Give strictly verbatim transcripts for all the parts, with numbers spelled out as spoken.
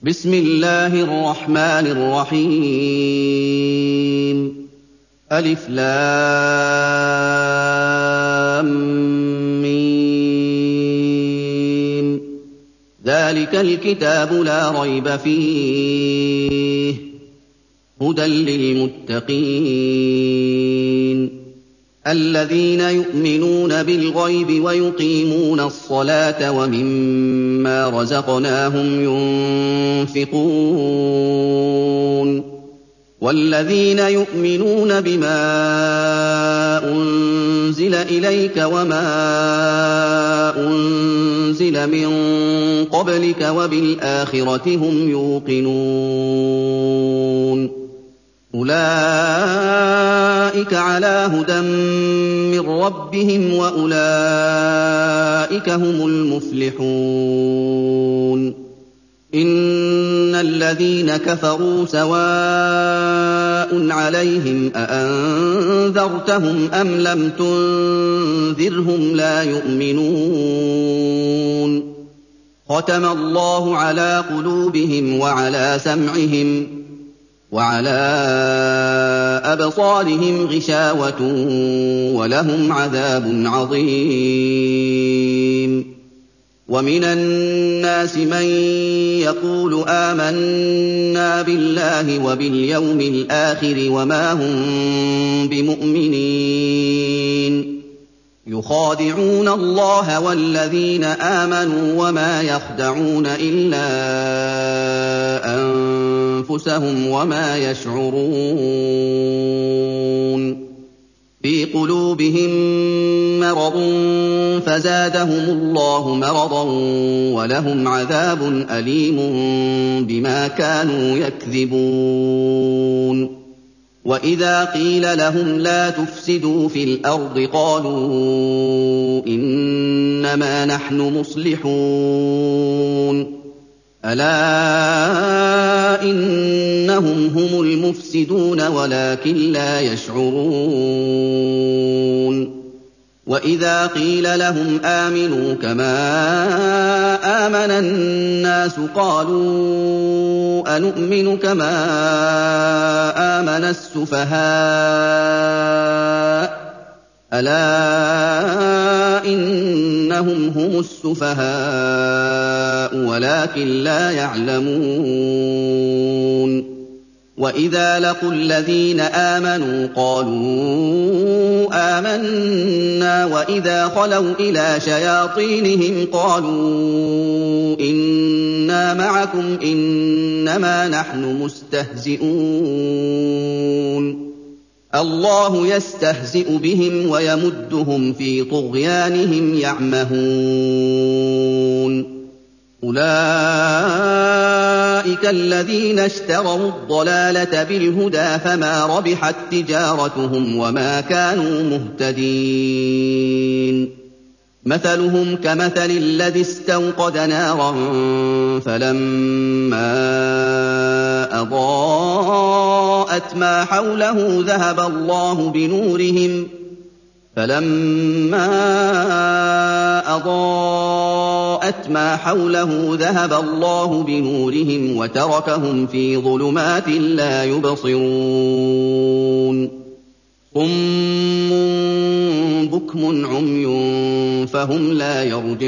بسم الله الرحمن الرحيم ألف لام ميم ذلك الكتاب لا ريب فيه هدى للمتقين الذين يؤمنون بالغيب ويقيمون الصلاة ومما رزقناهم ينفقون والذين يؤمنون بما أنزل إليك وما أنزل من قبلك وبالآخرة هم يوقنون أولئك على هدى من ربهم وأولئك هم المفلحون إن الذين كفروا سواء عليهم أأنذرتهم أم لم تنذرهم لا يؤمنون ختم الله على قلوبهم وعلى سمعهم وعلى أبصارهم غشاوة ولهم عذاب عظيم ومن الناس من يقول آمنا بالله وباليوم الآخر وما هم بمؤمنين يخادعون الله والذين آمنوا وما يخدعون إلا أنفسهم وما يشعرون في قلوبهم مرض فزادهم الله مرضا ولهم عذاب أليم بما كانوا يكذبون وإذا قيل لهم لا تفسدوا في الأرض قالوا إنما نحن مصلحون ألا إنهم هم المفسدون ولكن لا يشعرون وإذا قيل لهم آمنوا كما آمن الناس قالوا أنؤمن كما آمن السفهاء ألا إنهم هم السفهاء ولكن لا يعلمون وإذا لقوا الذين آمنوا قالوا آمنا وإذا خلوا إلى شياطينهم قالوا إنا معكم إنما نحن مستهزئون الله يستهزئ بهم ويمدهم في طغيانهم يعمهون أولئك الذين اشتروا الضلالة بالهدى فما ربحت تجارتهم وما كانوا مهتدين مثلهم كمثل الذي استوقد نارا فلما أضاءت ما حوله ذهب الله بنورهم فلما أضاءت ما حوله ذهب الله بنورهم وتركهم في ظلمات لا يبصرون صم بكم عمي فهم لا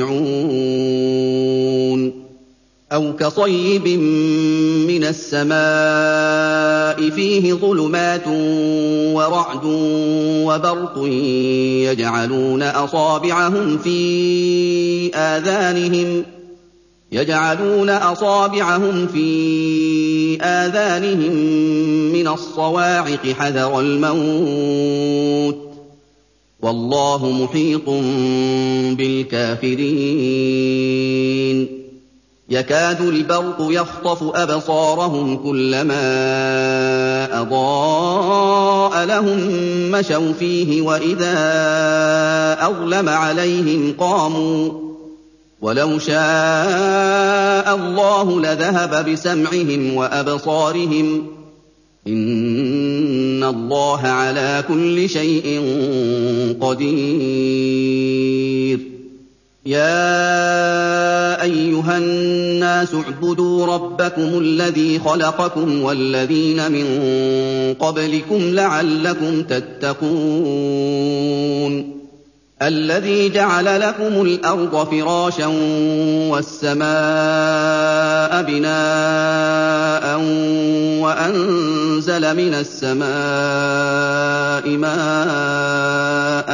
يرجعون أو كصيب من السماء فيه ظلمات ورعد وبرق يجعلون أصابعهم في آذانهم يجعلون أصابعهم في آذانهم من الصواعق حذر الموت والله محيط بالكافرين يكاد البرق يخطف أبصارهم كلما أضاء لهم مشوا فيه وإذا أظلم عليهم قاموا ولو شاء الله لذهب بسمعهم وأبصارهم إن الله على كل شيء قدير يَا أَيُّهَا النَّاسُ اعْبُدُوا رَبَّكُمُ الَّذِي خَلَقَكُمْ وَالَّذِينَ مِن قَبْلِكُمْ لَعَلَّكُمْ تَتَّقُونَ الَّذِي جَعَلَ لَكُمُ الْأَرْضَ فِرَاشًا وَالسَّمَاءَ بِنَاءً وَأَنزَلَ مِنَ السَّمَاءِ مَاءً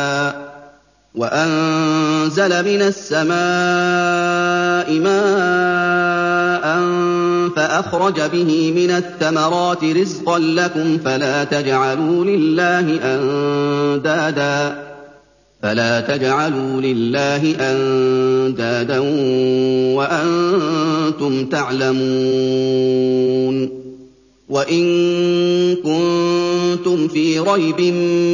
وَأَنزَلَ مِنَ السَّمَاءِ مَاءً فَأَخْرَجَ بِهِ مِنَ الثَّمَرَاتِ رِزْقًا لَّكُمْ فَلَا تَجْعَلُوا لِلَّهِ أَندَادًا فَلَا تَجْعَلُوا لِلَّهِ أَندَادًا وَأَنتُمْ تَعْلَمُونَ وَإِن كُنتُمْ فِي رَيْبٍ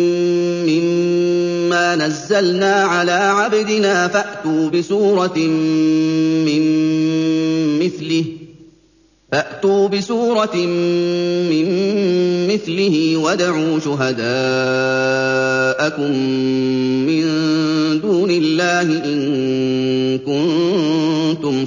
مِّمَّا نَزَّلْنَا عَلَىٰ عَبْدِنَا فَأْتُوا بِسُورَةٍ مِّن مِّثْلِهِ فَأْتُوا بِسُورَةٍ مِّن مِّثْلِهِ وَادْعُوا شُهَدَاءَكُم مِّن دُونِ اللَّهِ إِن كُنتُمْ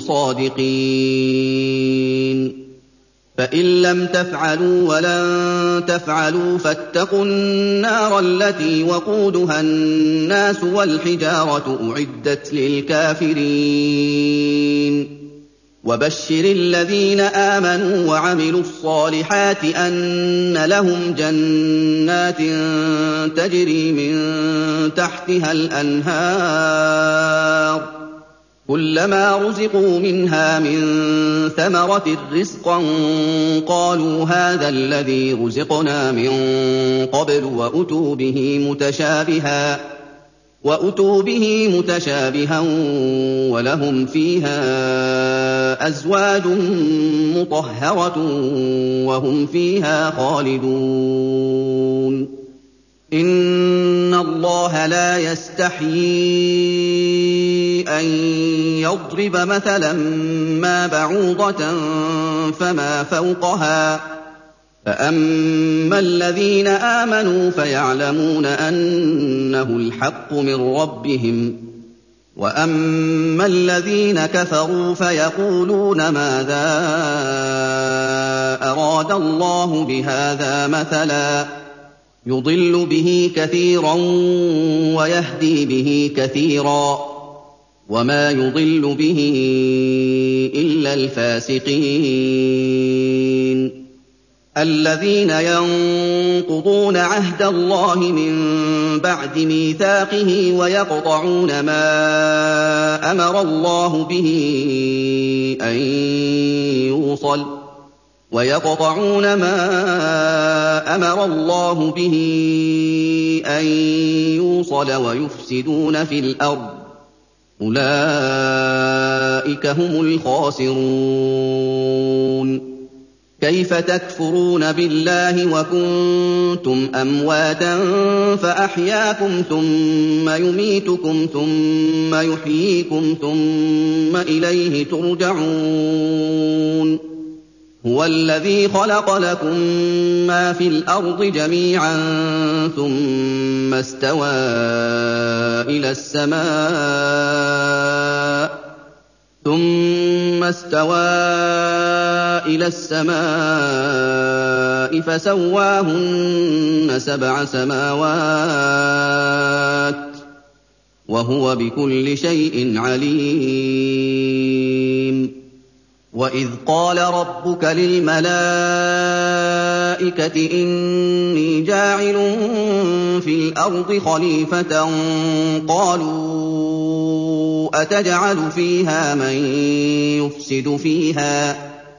صَادِقِينَ فَإِن لَّمْ تَفْعَلُوا وَلَن تَفْعَلُوا فَاتَّقُوا النَّارَ الَّتِي وَقُودُهَا النَّاسُ وَالْحِجَارَةُ أُعِدَّتْ لِلْكَافِرِينَ وَبَشِّرِ الَّذِينَ آمَنُوا وَعَمِلُوا الصَّالِحَاتِ أَنَّ لَهُمْ جَنَّاتٍ تَجْرِي مِن تَحْتِهَا الْأَنْهَارُ كُلَّمَا رُزِقُوا مِنْهَا مِن ثَمَرَةٍ رِّزْقًا قَالُوا هَٰذَا الَّذِي رُزِقْنَا مِن قَبْلُ وَأُتُوا بِهِ مُتَشَابِهًا وَأُتُوا بِهِ مُتَشَابِهًا وَلَهُمْ فِيهَا أَزْوَاجٌ مُّطَهَّرَةٌ وَهُمْ فِيهَا خَالِدُونَ إِنَّ اللَّهَ لَا يَسْتَحْيِي أَن يَضْرِبَ مَثَلًا مَّا بَعُوضَةً فَمَا فَوْقَهَا ۚ فَأَمَّا الَّذِينَ آمَنُوا فَيَعْلَمُونَ أَنَّهُ الْحَقُّ مِن رَّبِّهِمْ ۖ وَأَمَّا الَّذِينَ كَفَرُوا فَيَقُولُونَ مَاذَا أَرَادَ اللَّهُ بِهَٰذَا مَثَلًا ۚ يُضِلُّ بِهِ كَثِيرًا وَيَهْدِي بِهِ كَثِيرًا ۚ وَمَا يُضِلُّ بِهِ إِلَّا الْفَاسِقِينَ الَّذِينَ يَنقُضُونَ عَهْدَ اللَّهِ مِن بَعْدِ مِيثَاقِهِ وَيَقْطَعُونَ مَا أَمَرَ اللَّهُ بِهِ أَن يُوصَلَ وَيَقْطَعُونَ مَا أَمَرَ اللَّهُ بِهِ أَن يُوصَلَ وَيُفْسِدُونَ فِي الْأَرْضِ أُولَٰئِكَ هُمُ الْخَاسِرُونَ كَيْفَ تَكْفُرُونَ بِاللَّهِ وَكُنتُمْ أَمْوَاتًا فَأَحْيَاكُمْ ثُمَّ يُمِيتُكُمْ ثُمَّ يُحْيِيكُمْ ثُمَّ إِلَيْهِ تُرْجَعُونَ هُوَ الَّذِي خَلَقَ لَكُم مَّا فِي الْأَرْضِ جَمِيعًا ثُمَّ اسْتَوَىٰ إِلَى السَّمَاءِ ثُمَّ اسْتَوَىٰ إِلَى السَّمَاءِ فَسَوَّاهُنَّ سَبْعَ سَمَاوَاتٍ ۚ وَهُوَ بِكُلِّ شَيْءٍ عَلِيمٌ وَإِذْ قَالَ رَبُّكَ لِلْمَلَائِكَةِ إِنِّي جَاعِلٌ فِي الْأَرْضِ خَلِيفَةً قَالُوا أَتَجْعَلُ فِيهَا مَن يُفْسِدُ فِيهَا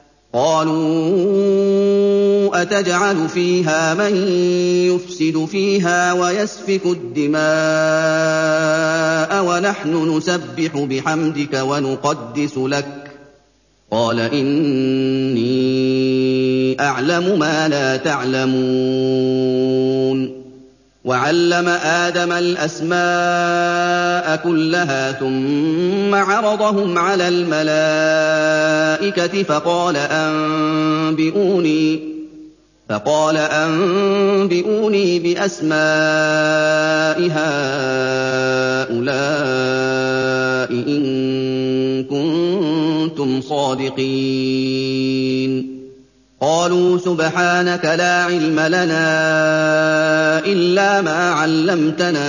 قَالُوا أَتَجْعَلُ فِيهَا مَن يُفْسِدُ فِيهَا وَيَسْفِكُ الدِّمَاءَ وَنَحْنُ نُسَبِّحُ بِحَمْدِكَ وَنُقَدِّسُ لَكَ قَالَ إِنِّي أَعْلَمُ مَا لَا تَعْلَمُونَ وَعَلَّمَ آدَمَ الْأَسْمَاءَ كُلَّهَا ثُمَّ عَرَضَهُمْ عَلَى الْمَلَائِكَةِ فَقَالَ أَنبِئُونِي فقال أنبئوني بأسماء هؤلاء إن كنتم صادقين قالوا سبحانك لا علم لنا إلا ما علمتنا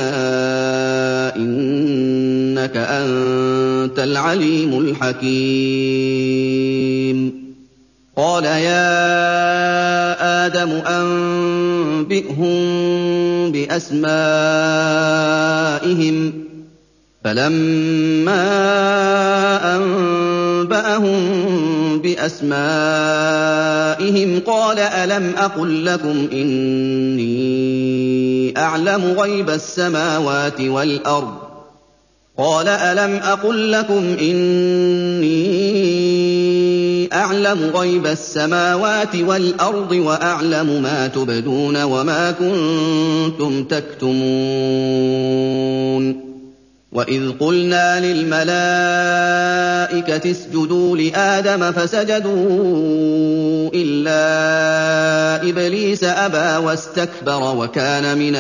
إنك أنت العليم الحكيم قال يا آدم أنبئهم بأسمائهم فلما أنبأهم بأسمائهم قال ألم أقل لكم إني أعلم غيب السماوات والأرض قال ألم أقل لكم إني أعلم غيب السماوات والأرض وأعلم ما تبدون وما كنتم تكتمون وإذ قلنا للملائكة اسجدوا لآدم فسجدوا إلا إبليس أبى واستكبر وكان من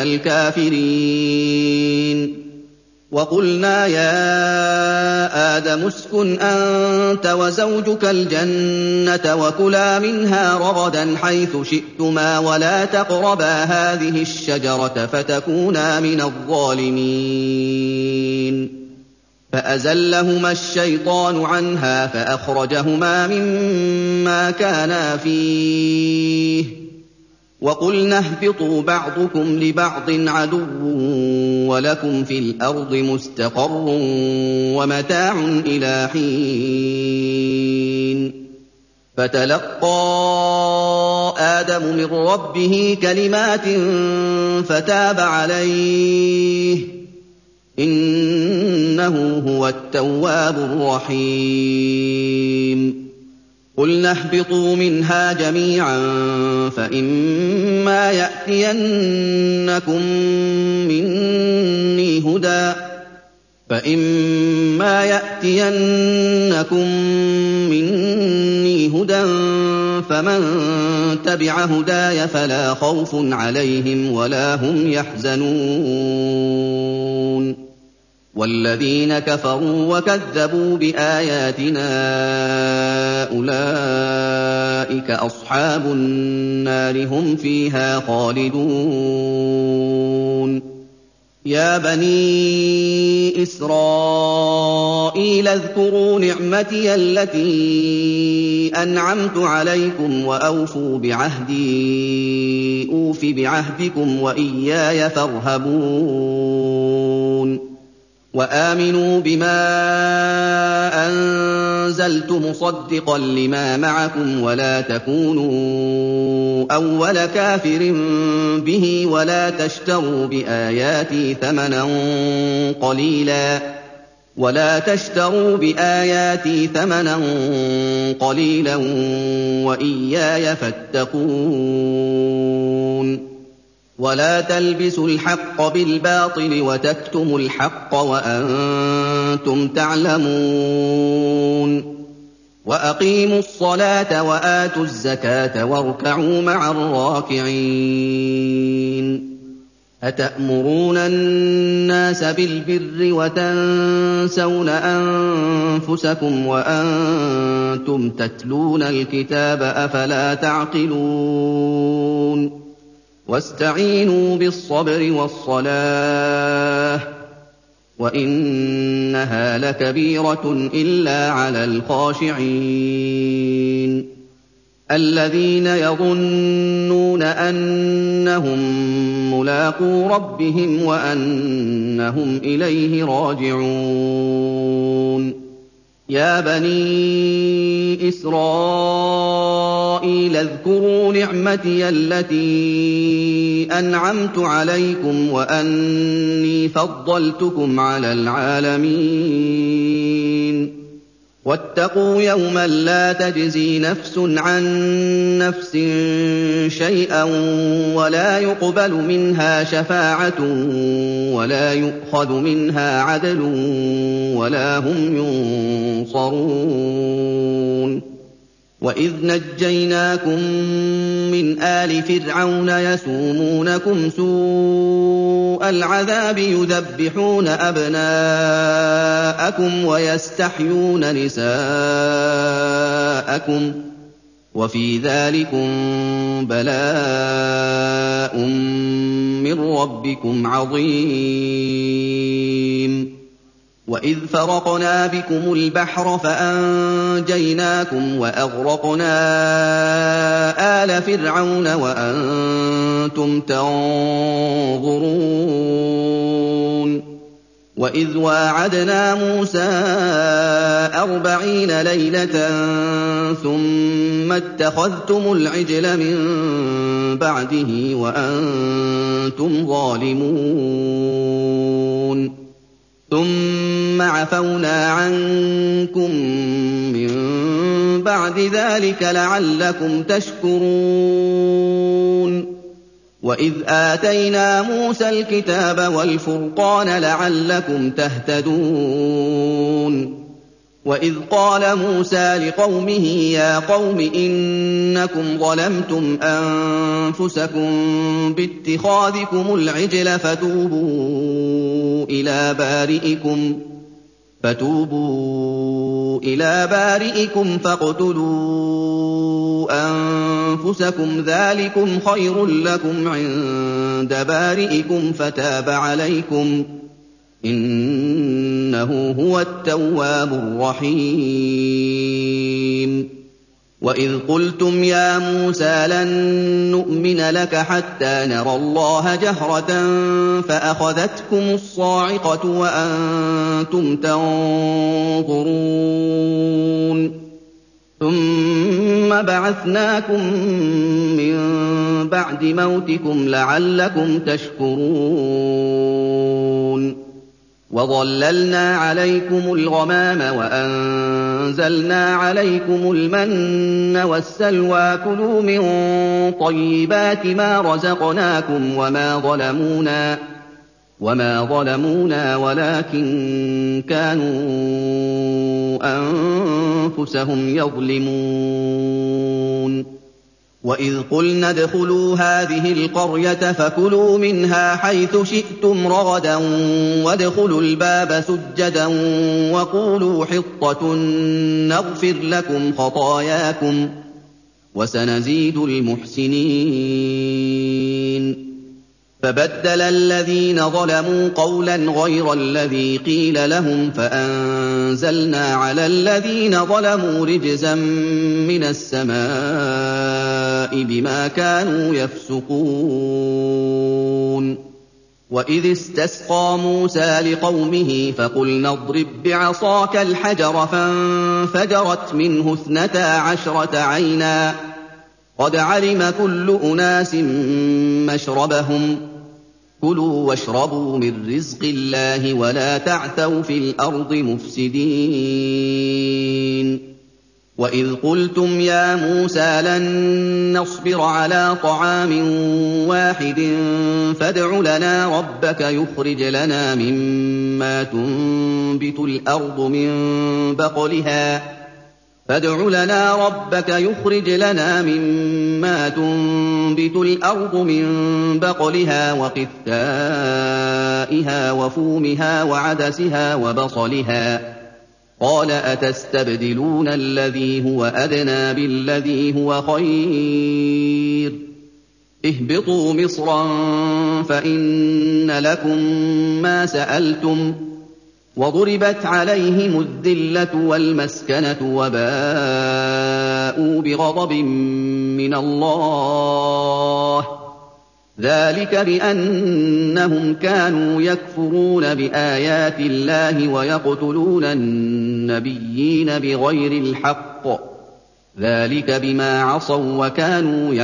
الكافرين وقلنا يا آدم اسكن أنت وزوجك الجنة وكلا منها رغدا حيث شئتما ولا تقربا هذه الشجرة فتكونا من الظالمين فأزلهما الشيطان عنها فأخرجهما مما كانا فيه وقلنا اهبطوا بعضكم لبعض عدو ولكم في الأرض مستقر ومتاع إلى حين فتلقى آدم من ربه كلمات فتاب عليه إنه هو التواب الرحيم قلنا اهبطوا منها جميعا فإما يأتينكم مني هدى فإما يأتينكم مني هدى فمن تبع هداي فلا خوف عليهم ولا هم يحزنون والذين كفروا وكذبوا بآياتنا أولئك أصحاب النار هم فيها خالدون يا بني إسرائيل اذكروا نعمتي التي أنعمت عليكم وأوفوا بعهدي أوف بعهدكم وإياي فارهبون وآمنوا بما أنزلت مصدقا لما معكم ولا تكونوا أول كافر به ولا تشتروا بآياتي ثمنا قليلا ولا تشتروا بآياتي ثمنا قليلا وإياي فاتقون ولا تلبسوا الحق بالباطل وتكتموا الحق وأنتم تعلمون وأقيموا الصلاة وآتوا الزكاة واركعوا مع الراكعين أتأمرون الناس بالبر وتنسون أنفسكم وأنتم تتلون الكتاب أفلا تعقلون واستعينوا بالصبر والصلاة وإنها لكبيرة إلا على الخاشعين الذين يظنون أنهم ملاقو ربهم وأنهم إليه راجعون يا بني إسرائيل اذكروا نعمتي التي أنعمت عليكم وأني فضلتكم على العالمين واتقوا يوما لا تجزي نفس عن نفس شيئا ولا يقبل منها شفاعة ولا يؤخذ منها عدل ولا هم ينصرون وَإِذْ نَجَّيْنَاكُم مِّنْ آلِ فِرْعَوْنَ يَسُومُونَكُمْ سُوءَ الْعَذَابِ يُذَبِّحُونَ أَبْنَاءَكُمْ وَيَسْتَحْيُونَ نِسَاءَكُمْ ۚ وَفِي ذَٰلِكُم بَلَاءٌ مِّن رَّبِّكُمْ عَظِيمٌ. وَإِذْ فَرَقْنَا بِكُمُ الْبَحْرَ فَأَنجَيْنَاكُمْ وَأَغْرَقْنَا آلَ فِرْعَوْنَ وَأَنتُمْ تَنظُرُونَ. وَإِذْ وَاعَدْنَا مُوسَىٰ أَرْبَعِينَ لَيْلَةً ثُمَّ اتَّخَذْتُمُ الْعِجْلَ مِن بَعْدِهِ وَأَنتُمْ ظَالِمُونَ. ثُمَّ عَفَوْنَا عَنكُم مِّن بَعْدِ ذَٰلِكَ لَعَلَّكُمْ تَشْكُرُونَ. وَإِذْ آتَيْنَا مُوسَى الْكِتَابَ وَالْفُرْقَانَ لَعَلَّكُمْ تَهْتَدُونَ. وَإِذْ قَالَ مُوسَىٰ لِقَوْمِهِ يَا قَوْمِ إِنَّكُمْ ظَلَمْتُمْ أَنفُسَكُم بِاتِّخَاذِكُمُ الْعِجْلَ فَتُوبُوا إِلَىٰ بَارِئِكُمْ فَتُوبُوا إِلَىٰ بَارِئِكُمْ فَاقْتُلُوا أَنفُسَكُمْ ذَٰلِكُمْ خَيْرٌ لَّكُمْ عِندَ بَارِئِكُمْ فَتَابَ عَلَيْكُمْ ۚ إِنَّهُ هُوَ التَّوَّابُ الرَّحِيمُ. وَإِذْ قُلْتُمْ يَا مُوسَىٰ لَن نُّؤْمِنَ لَكَ حَتَّىٰ نَرَى اللَّهَ جَهْرَةً فَأَخَذَتْكُمُ الصَّاعِقَةُ وَأَنتُمْ تَنظُرُونَ. ثُمَّ بَعَثْنَاكُم مِّن بَعْدِ مَوْتِكُمْ لَعَلَّكُمْ تَشْكُرُونَ. وَظَلَّلْنَا عَلَيْكُمُ الْغَمَامَ وَأَنزَلْنَا عَلَيْكُمُ الْمَنَّ وَالسَّلْوَىٰ ۖ كُلُوا مِن طَيِّبَاتِ مَا رَزَقْنَاكُمْ وَمَا ظَلَمُونَا وَمَا ظَلَمُونَا وَلَٰكِن كَانُوا أَنفُسَهُمْ يَظْلِمُونَ. وَإِذْ قُلْنَا ادْخُلُوا هَٰذِهِ الْقَرْيَةَ فَكُلُوا مِنْهَا حَيْثُ شِئْتُمْ رَغَدًا وَادْخُلُوا الْبَابَ سُجَّدًا وَقُولُوا حِطَّةٌ نَّغْفِرْ لَكُمْ خَطَايَاكُمْ ۚ وَسَنَزِيدُ الْمُحْسِنِينَ. فَبَدَّلَ الَّذِينَ ظَلَمُوا قَوْلًا غَيْرَ الَّذِي قِيلَ لَهُمْ فَأَنزَلْنَا عَلَى الَّذِينَ ظَلَمُوا رِجْزًا مِّنَ السَّمَاءِ بِمَا كَانُوا يَفْسُقُونَ. وَإِذِ اسْتَسْقَىٰ مُوسَىٰ لِقَوْمِهِ فَقُلْنَا اضْرِب بِّعَصَاكَ الْحَجَرَ فَانفَجَرَتْ مِنْهُ اثْنَتَا عَشْرَةَ عَيْنًا ۖ قَدْ عَلِمَ كُلُّ أُنَاسٍ مَّشْرَبَهُمْ ۖ كُلُوا وَاشْرَبُوا مِن رِّزْقِ اللَّهِ وَلَا تَعْثَوْا فِي الْأَرْضِ مُفْسِدِينَ. وَإِذْ قُلْتُمْ يَا مُوسَىٰ لَن نَّصْبِرَ عَلَىٰ طَعَامٍ وَاحِدٍ فَادْعُ لَنَا رَبَّكَ يُخْرِجْ لَنَا مِمَّا تُنبِتُ الْأَرْضُ مِن بَقْلِهَا فادع لنا ربك يخرج لنا مما تنبت الأرض من بقلها وقثائها وفومها وعدسها وبصلها قال أتستبدلون الذي هو أدنى بالذي هو خير اهبطوا مصرا فإن لكم ما سألتم وضربت عليهم الذلة والمسكنة وباءوا بغضب من الله ذلك بأنهم كانوا يكفرون بآيات الله ويقتلون النبيين بغير الحق ذلك بما عصوا وكانوا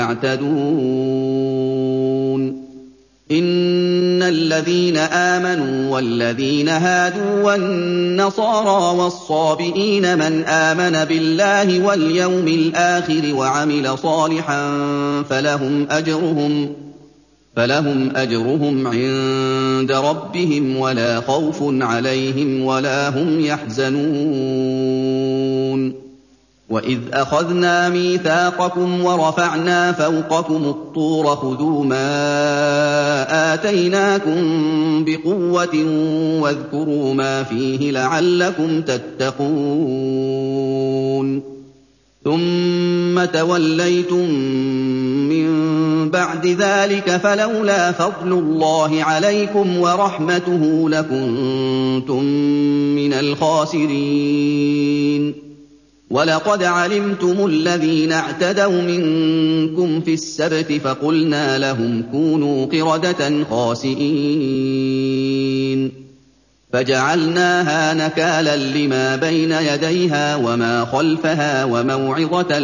يعتدون. إن الذين آمنوا والذين هادوا والنصارى والصابئين من آمن بالله واليوم الآخر وعمل صالحا فلهم أجرهم فلهم أجرهم عند ربهم ولا خوف عليهم ولا هم يحزنون. وَإِذْ أَخَذْنَا مِيثَاقَكُمْ وَرَفَعْنَا فَوْقَكُمُ الطُّورَ خُذُوا مَا آتَيْنَاكُم بِقُوَّةٍ وَاذْكُرُوا مَا فِيهِ لَعَلَّكُمْ تَتَّقُونَ ثُمَّ تَوَلَّيْتُم مِّن بَعْدِ ذَٰلِكَ فَلَوْلَا فَضْلُ اللَّهِ عَلَيْكُمْ وَرَحْمَتُهُ لَكُنتُم مِّنَ الْخَاسِرِينَ وَلَقَدْ عَلِمْتُمُ الَّذِينَ اعْتَدَوْا مِنكُمْ فِي السَّبْتِ فَقُلْنَا لَهُمْ كُونُوا قِرَدَةً خَاسِئِينَ فَجَعَلْنَاهَا نَكَالًا لِّمَا بَيْنَ يَدَيْهَا وَمَا خَلْفَهَا وَمَوْعِظَةً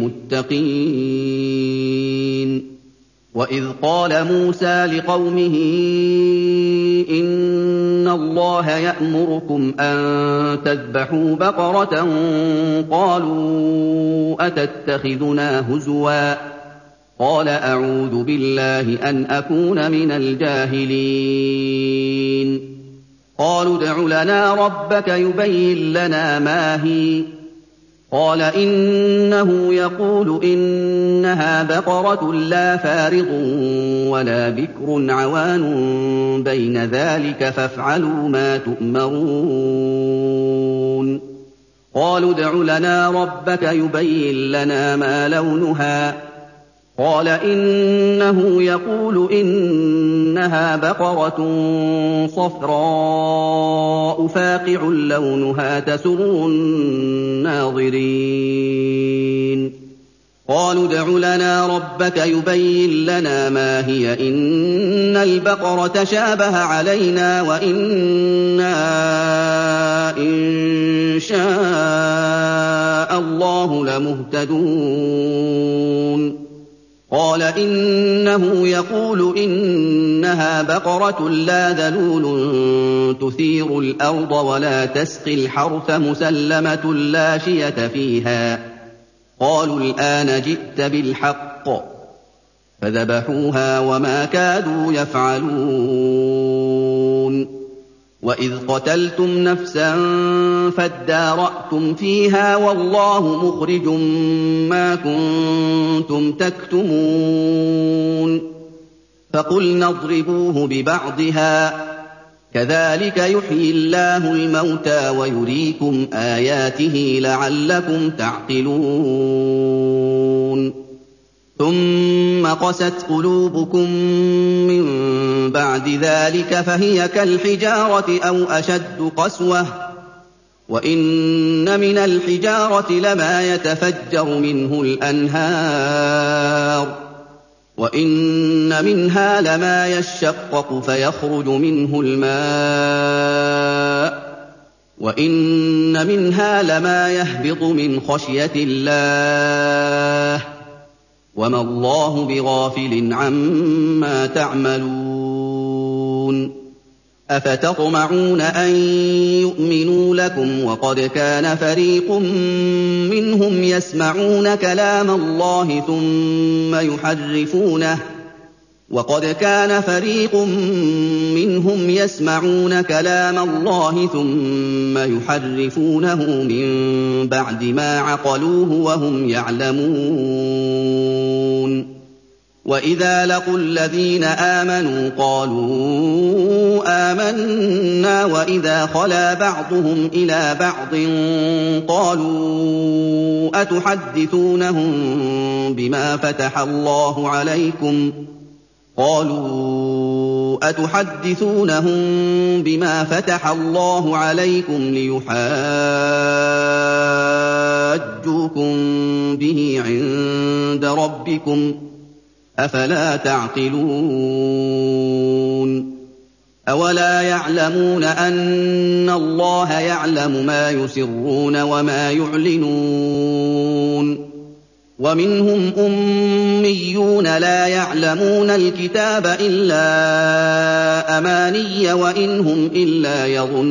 لِّلْمُتَّقِينَ وَإِذْ قَالَ مُوسَىٰ لِقَوْمِهِ إِنَّ اللَّهَ يَأْمُرُكُمْ أَن تَذْبَحُوا بَقَرَةً قَالُوا أَتَتَّخِذُنَا هُزُوًا قَالَ أَعُوذُ بِاللَّهِ أَنْ أَكُونَ مِنَ الْجَاهِلِينَ قَالُوا ادْعُ لَنَا رَبَّكَ يُبَيِّن لَّنَا مَا هِيَ قَالَ إِنَّهُ يَقُولُ إِنَّهَا بَقَرَةٌ لَّا فَارِضٌ وَلَا بِكْرٌ عَوَانٌ بَيْنَ ذَٰلِكَ فَافْعَلُوا مَا تُؤْمَرُونَ قَالُوا ادْعُ لَنَا رَبَّكَ يُبَيِّن لَّنَا مَا لَوْنُهَا قَالَ إِنَّهُ يَقُولُ إِنَّهَا بَقَرَةٌ صَفْرَاءُ فَاقِعٌ لَّوْنُهَا تَسُرُّ النَّاظِرِينَ قَالُوا ادْعُ لَنَا رَبَّكَ يُبَيِّن لَّنَا مَا هِيَ إِنَّ الْبَقَرَةَ شَابَهَ عَلَيْنَا وَإِنَّا إِن شَاءَ اللَّهُ لَمُهْتَدُونَ قَالَ إِنَّهُ يَقُولُ إِنَّهَا بَقَرَةٌ لَّا ذَلُولٌ تُثِيرُ الْأَرْضَ وَلَا تَسْقِي الْحَرْثَ مُسَلَّمَةٌ لَّا شِيَةَ فِيهَا قَالُوا الْآنَ جِئْتَ بِالْحَقِّ فَذَبَحُوهَا وَمَا كَادُوا يَفْعَلُونَ وَإِذْ قَتَلْتُمْ نَفْسًا فَادَّارَأْتُمْ فِيهَا وَاللَّهُ مُخْرِجٌ مَّا كُنتُمْ تَكْتُمُونَ فَقُلْنَا اضْرِبُوهُ بِبَعْضِهَا ۚ كَذَٰلِكَ يُحْيِي اللَّهُ الْمَوْتَىٰ وَيُرِيكُمْ آيَاتِهِ لَعَلَّكُمْ تَعْقِلُونَ ثُمَّ قَسَتْ قُلُوبُكُم مِّن بَعْدِ ذَٰلِكَ فَهِيَ كَالْحِجَارَةِ أَوْ أَشَدُّ قَسْوَةً ۚ وَإِنَّ مِنَ الْحِجَارَةِ لَمَا يَتَفَجَّرُ مِنْهُ الْأَنْهَارُ ۚ وَإِنَّ مِنْهَا لَمَا يَشَّقَّقُ فَيَخْرُجُ مِنْهُ الْمَاءُ ۚ وَإِنَّ مِنْهَا لَمَا يَهْبِطُ مِنْ خَشْيَةِ اللَّهِ ۗ وَمَا اللَّهُ بِغَافِلٍ عَمَّا تَعْمَلُونَ أَفَتَطْمَعُونَ أَن يُؤْمِنُوا لَكُمْ وَقَدْ كَانَ فَرِيقٌ مِّنْهُمْ يَسْمَعُونَ كَلَامَ اللَّهِ ثُمَّ يُحَرِّفُونَهُ وَقَدْ كَانَ فَرِيقٌ مِّنْهُمْ يَسْمَعُونَ كَلَامَ اللَّهِ ثُمَّ يُحَرِّفُونَهُ مِن بَعْدِ مَا عَقَلُوهُ وَهُمْ يَعْلَمُونَ وَإِذَا لَقُوا الَّذِينَ آمَنُوا قَالُوا آمَنَّا وَإِذَا خَلَا بَعْضُهُمْ إِلَىٰ بَعْضٍ قَالُوا أَتُحَدِّثُونَهُم بِمَا فَتَحَ اللَّهُ عَلَيْكُمْ قَالُوا أَتُحَدِّثُونَهُم بِمَا فَتَحَ اللَّهُ عَلَيْكُمْ لِيُحَاجُّوكُم بِهِ عِندَ رَبِّكُمْ ۚ أَفَلَا تَعْقِلُونَ أَوَلَا يَعْلَمُونَ أَنَّ اللَّهَ يَعْلَمُ مَا يُسِرُّونَ وَمَا يُعْلِنُونَ وَمِنْهُمْ أُمِّيُّونَ لَا يَعْلَمُونَ الْكِتَابَ إِلَّا أَمَانِيَّ وَإِنْ هُمْ إِلَّا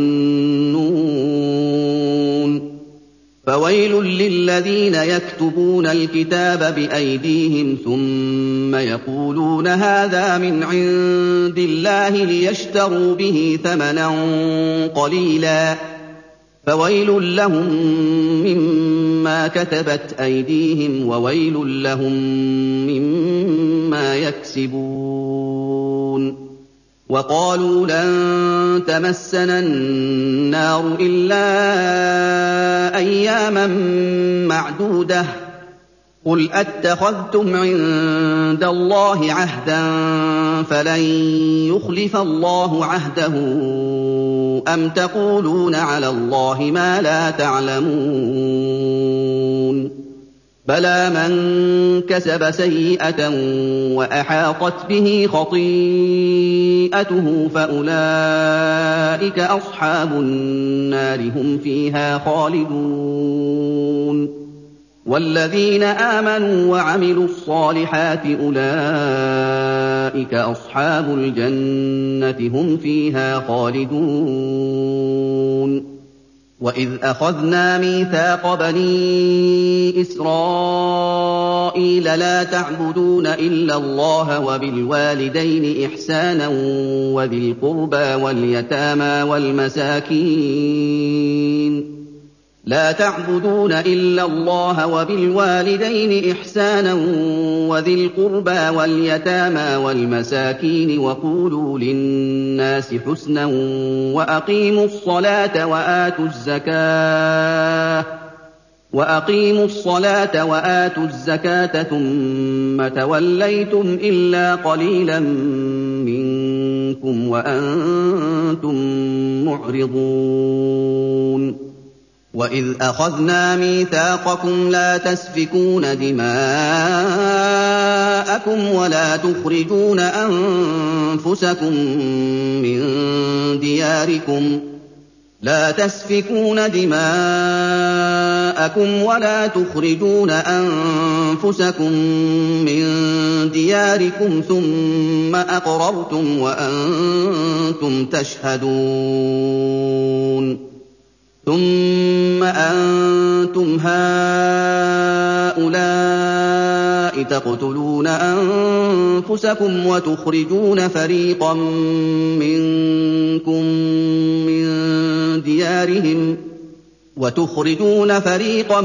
يَظُنُّونَ فَوَيْلٌ لِّلَّذِينَ يَكْتُبُونَ الْكِتَابَ بِأَيْدِيهِمْ ثُمَّ يَقُولُونَ هَٰذَا مِنْ عِندِ اللَّهِ لِيَشْتَرُوا بِهِ ثَمَنًا قَلِيلًا ۖ فَوَيْلٌ لَّهُم مِّمَّا مَا كَتَبَتْ أَيْدِيهِمْ وَوَيْلٌ لَّهُم مِّمَّا يَكْسِبُونَ وَقَالُوا لَن تَمَسَّنَا النَّارُ إِلَّا أَيَّامًا مَّعْدُودَةً قُلْ أَتَّخَذْتُمْ عِندَ اللَّهِ عَهْدًا فَلَن يُخْلِفَ اللَّهُ عَهْدَهُ أَمْ تَقُولُونَ عَلَى اللَّهِ مَا لَا تَعْلَمُونَ بَلَىٰ مَن كَسَبَ سَيِّئَةً وَأَحَاطَتْ بِهِ خَطِيئَتُهُ فَأُولَٰئِكَ أَصْحَابُ النَّارِ هُمْ فِيهَا خَالِدُونَ وَالَّذِينَ آمَنُوا وَعَمِلُوا الصَّالِحَاتِ أُولَٰئِكَ أَصْحَابُ الْجَنَّةِ هُمْ فِيهَا خَالِدُونَ وَإِذْ أَخَذْنَا مِيثَاقَ بَنِي إِسْرَائِيلَ لَا تَعْبُدُونَ إِلَّا اللَّهَ وَبِالْوَالِدَيْنِ إِحْسَانًا وَذِي الْقُرْبَىٰ وَالْيَتَامَىٰ وَالْمَسَاكِينِ لا تعبدون إلا الله وبالوالدين إحسانا وذي القربى واليتامى والمساكين وقولوا للناس حسنا وأقيموا الصلاة وآتوا الزكاة وأقيموا الصلاة وآتوا الزكاة ثم توليتم إلا قليلا منكم وأنتم معرضون وَإِذْ أَخَذْنَا مِيثَاقَكُمْ لَا تَسْفِكُونَ دِمَاءَكُمْ وَلَا تُخْرِجُونَ أَنفُسَكُم مِّن دِيَارِكُمْ لا تسفكون دماءكم ولا تخرجون أنفسكم من دياركم ثم أقررتم وأنتم تشهدون ثم أنتم هؤلاء تقتلون أنفسكم وتخرجون فريقا منكم من ديارهم وتخرجون فريقا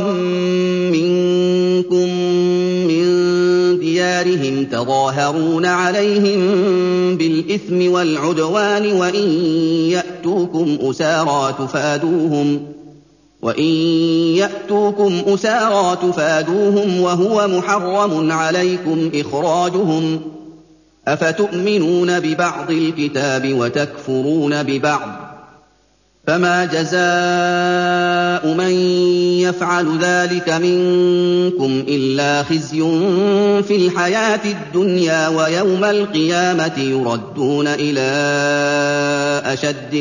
منكم من ديارهم تظاهرون عليهم بالإثم والعدوان وإن يأتوكم أسارى تفادوهم وإن يأتوكم أسارى تفادوهم وهو محرم عليكم إخراجهم أفتؤمنون ببعض الكتاب وتكفرون ببعض فما جزاء من يفعل ذلك منكم إلا خزي في الحياة الدنيا ويوم القيامة يردون إلى أشد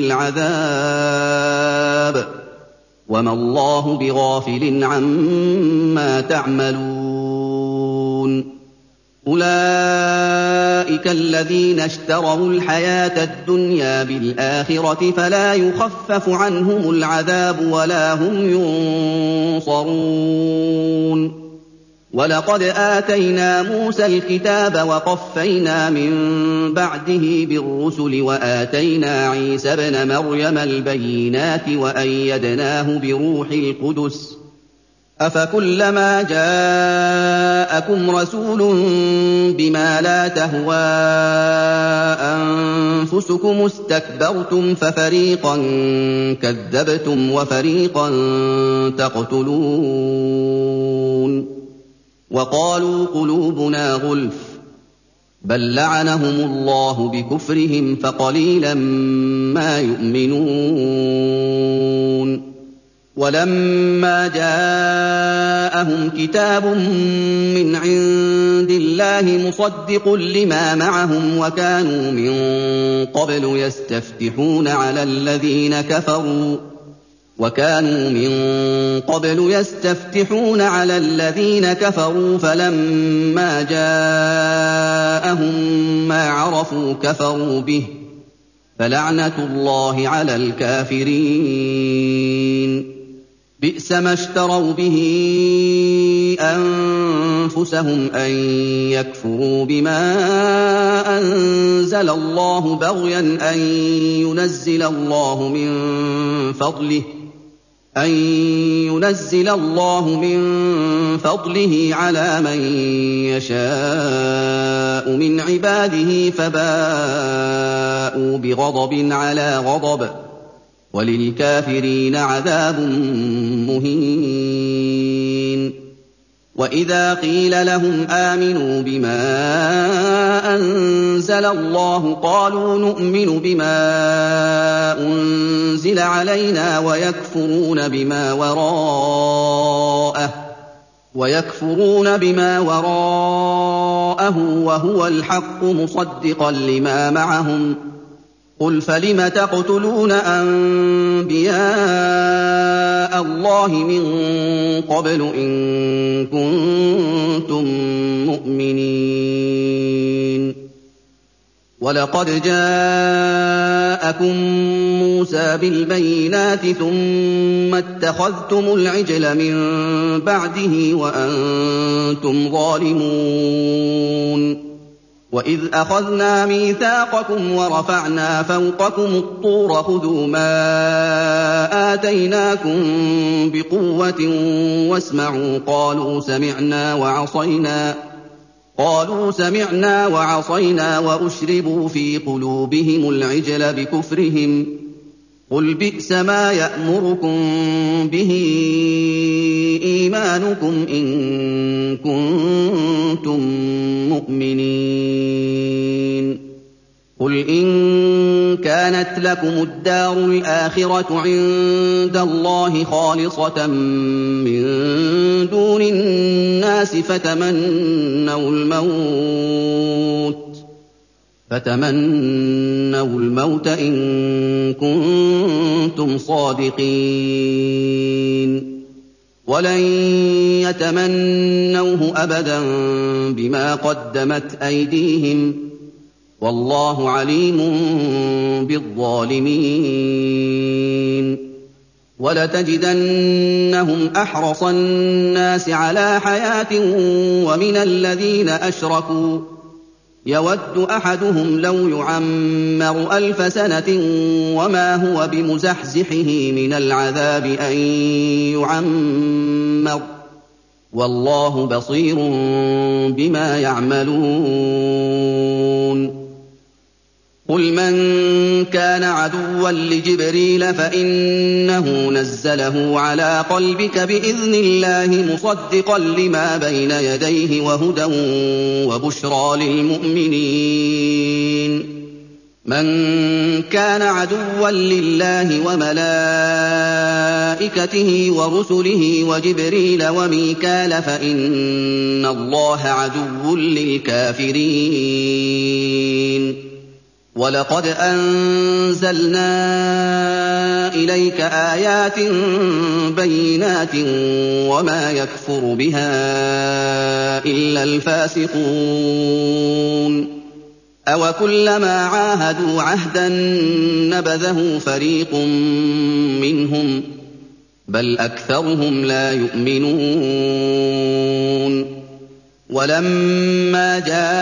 العذاب وما الله بغافل عما تعملون أولئك الذين اشتروا الحياة الدنيا بالآخرة فلا يخفف عنهم العذاب ولا هم ينصرون ولقد آتينا موسى الكتاب وقفينا من بعده بالرسل وآتينا عيسى ابن مريم البينات وأيدناه بروح القدس أفكلما جاءكم رسول بما لا تهوى أنفسكم استكبرتم ففريقا كذبتم وفريقا تقتلون وقالوا قلوبنا غلف بل لعنهم الله بكفرهم فقليلا ما يؤمنون ولما جاءهم كتاب من عند الله مصدق لما معهم وكانوا من قبل يستفتحون على الذين كفروا وكانوا من قبل يستفتحون على الذين كفروا فلما جاءهم ما عرفوا كفروا به فلعنة الله على الكافرين بئس ما اشتروا به أنفسهم أن يكفروا بما أنزل الله بغيا أن ينزل الله من فضله أن ينزل الله من فضله على من يشاء من عباده فباءوا بغضب على غضب وللكافرين عذاب مهين. وإذا قيل لهم آمنوا بما أنزل الله قالوا نؤمن بما أنزل علينا ويكفرون بما وراءه ويكفرون بما وراءه وهو الحق مصدقا لما معهم قل فلم تقتلون أنبياء الله من قبل إن كنتم مؤمنين. ولقد جاءكم موسى بالبينات ثم اتخذتم العجل من بعده وأنتم ظالمون. وإذ أخذنا ميثاقكم ورفعنا فوقكم الطور خذوا ما آتيناكم بقوة واسمعوا قالوا سمعنا وعصينا قالوا سمعنا وعصينا وأشربوا في قلوبهم العجل بكفرهم قل بئس ما يأمركم به إيمانكم إن كنتم مؤمنين. قل إن كانت لكم الدار الآخرة عند الله خالصة من دون الناس فتمنوا الموت فتمنوا الموت إن كنتم صادقين ولن يتمنوه أبدا بما قدمت أيديهم والله عليم بالظالمين. ولتجدنهم أحرص الناس على حياة ومن الذين أشركوا يود أحدهم لو يعمر ألف سنة وما هو بمزحزحه من العذاب أن يعمر والله بصير بما يعملون. قل من كان عدوا لجبريل فإنه نزله على قلبك بإذن الله مصدقا لما بين يديه وهدى وبشرى للمؤمنين. من كان عدوا لله وملائكته ورسله وجبريل وميكال فإن الله عدو للكافرين. ولقد أنزلنا إليك آيات بينات وما يكفر بها إلا الفاسقون. أوكلما عاهدوا عهدا نبذه فريق منهم بل أكثرهم لا يؤمنون. ولما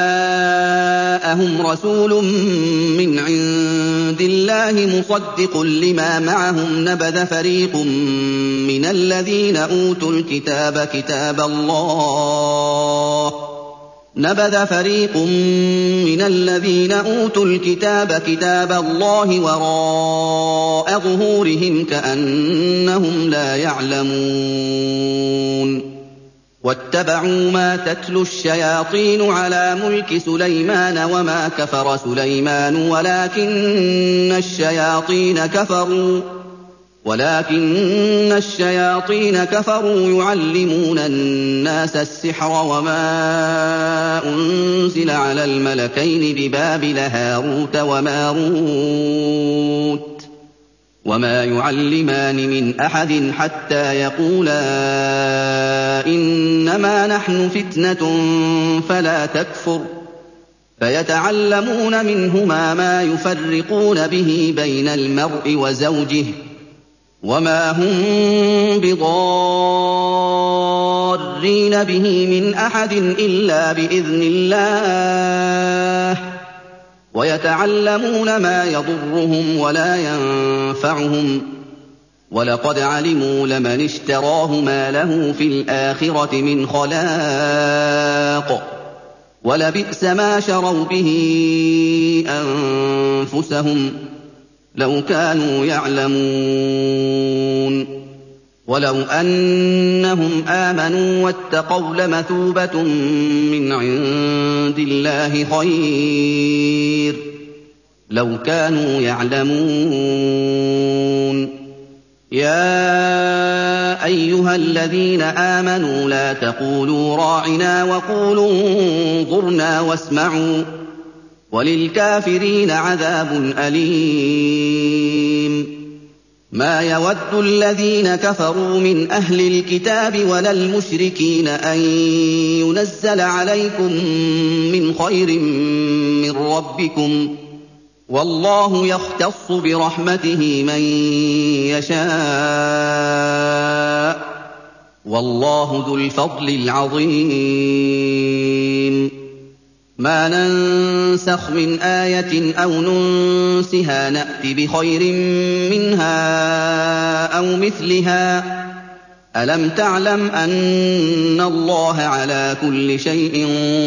جاءهم رسول من عند الله مصدق لما معهم نبذ فريق من الذين أوتوا الكتاب كتاب الله نبذ فريق من الذين أوتوا الكتاب كتاب الله وراء ظهورهم كأنهم لا يعلمون. واتبعوا ما تتلو الشياطين على ملك سليمان وما كفر سليمان ولكن الشياطين كفروا ولكن الشياطين كفروا يعلمون الناس السحر وما أنزل على الملكين ببابل هاروت وماروت وما يعلمان من أحد حتى يقولا إنما نحن فتنة فلا تكفر فيتعلمون منهما ما يفرقون به بين المرء وزوجه وما هم بضارين به من أحد إلا بإذن الله ويتعلمون ما يضرهم ولا ينفعهم وَلَقَدْ عَلِمُوا لَمَنِ اشْتَرَاهُ مَا لَهُ فِي الْآخِرَةِ مِنْ خَلَاقٍ وَلَبِئْسَ مَا شَرَوْا بِهِ أَنفُسَهُمْ لَوْ كَانُوا يَعْلَمُونَ وَلَوْ أَنَّهُمْ آمَنُوا وَاتَّقَوْا لَمَثُوبَةٌ مِّنْ عِندِ اللَّهِ خَيْرٌ لَوْ كَانُوا يَعْلَمُونَ يَا أَيُّهَا الَّذِينَ آمَنُوا لَا تَقُولُوا رَاعِنَا وَقُولُوا انظُرْنَا وَاسْمَعُوا وَلِلْكَافِرِينَ عَذَابٌ أَلِيمٌ مَا يَوَدُّ الَّذِينَ كَفَرُوا مِنْ أَهْلِ الْكِتَابِ وَلَا الْمُشْرِكِينَ أَن يُنَزَّلَ عَلَيْكُم مِّنْ خَيْرٍ مِّن رَّبِّكُمْ وَاللَّهُ يَخْتَصُّ بِرَحْمَتِهِ مَن يَشَاءُ وَاللَّهُ ذُو الْفَضْلِ الْعَظِيمِ مَا نَنسَخْ مِنْ آيَةٍ أَوْ نُنسِهَا نَأْتِ بِخَيْرٍ مِّنْهَا أَوْ مِثْلِهَا ۗ أَلَمْ تَعْلَمْ أَنَّ اللَّهَ عَلَىٰ كُلِّ شَيْءٍ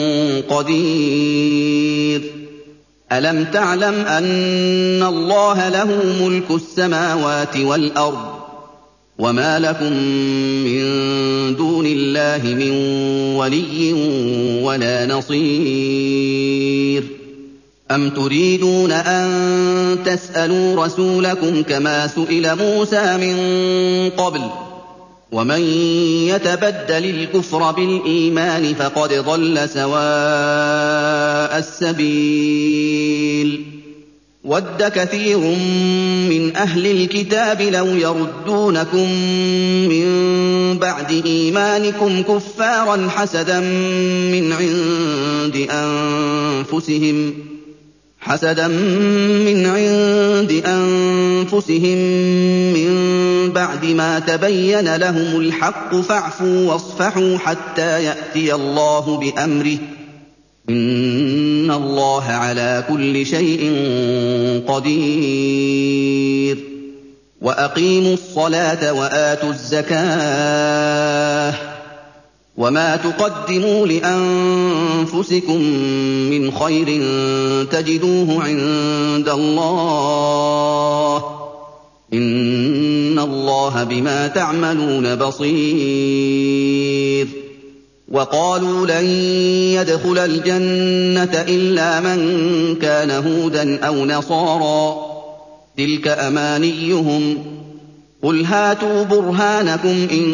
قَدِيرٌ أَلَمْ تَعْلَمْ أَنَّ اللَّهَ لَهُ مُلْكُ السَّمَاوَاتِ وَالْأَرْضِ وَمَا لَكُم مِّن دُونِ اللَّهِ مِن وَلِيٍّ وَلَا نَصِيرٍ أَمْ تُرِيدُونَ أَن تَسْأَلُوا رَسُولَكُمْ كَمَا سُئِلَ مُوسَىٰ مِن قَبْلُ ۗ وَمَن يَتَبَدَّلِ الْكُفْرَ بِالْإِيمَانِ فَقَدْ ضَلَّ سَوَاءَ السَّبِيلِ وَدَّ كَثِيرٌ مِّنْ أَهْلِ الْكِتَابِ لَوْ يَرُدُّونَكُم مِّن بَعْدِ إِيمَانِكُمْ كُفَّارًا حَسَدًا مِّنْ عِندِ أَنفُسِهِم حَسَدًا مِّنْ عِندِ أَنفُسِهِم مِّن بَعْدِ مَا تَبَيَّنَ لَهُمُ الْحَقُّ فَاعْفُوا وَاصْفَحُوا حَتَّىٰ يَأْتِيَ اللَّهُ بِأَمْرِهِ ۗ إِنَّ اللَّهَ عَلَىٰ كُلِّ شَيْءٍ قَدِيرٌ وَأَقِيمُوا الصَّلَاةَ وَآتُوا الزَّكَاةَ وَمَا تُقَدِّمُوا لِأَنفُسِكُم مِّنْ خَيْرٍ تَجِدُوهُ عِندَ اللَّهِ ۗ إِنَّ اللَّهَ بِمَا تَعْمَلُونَ بَصِيرٌ وَقَالُوا لَن يَدْخُلَ الْجَنَّةَ إِلَّا مَن كَانَ هُودًا أَوْ نَصَارَىٰ ۗ تِلْكَ أَمَانِيُّهُمْ ۗ قُلْ هَاتُوا بُرْهَانَكُمْ إِن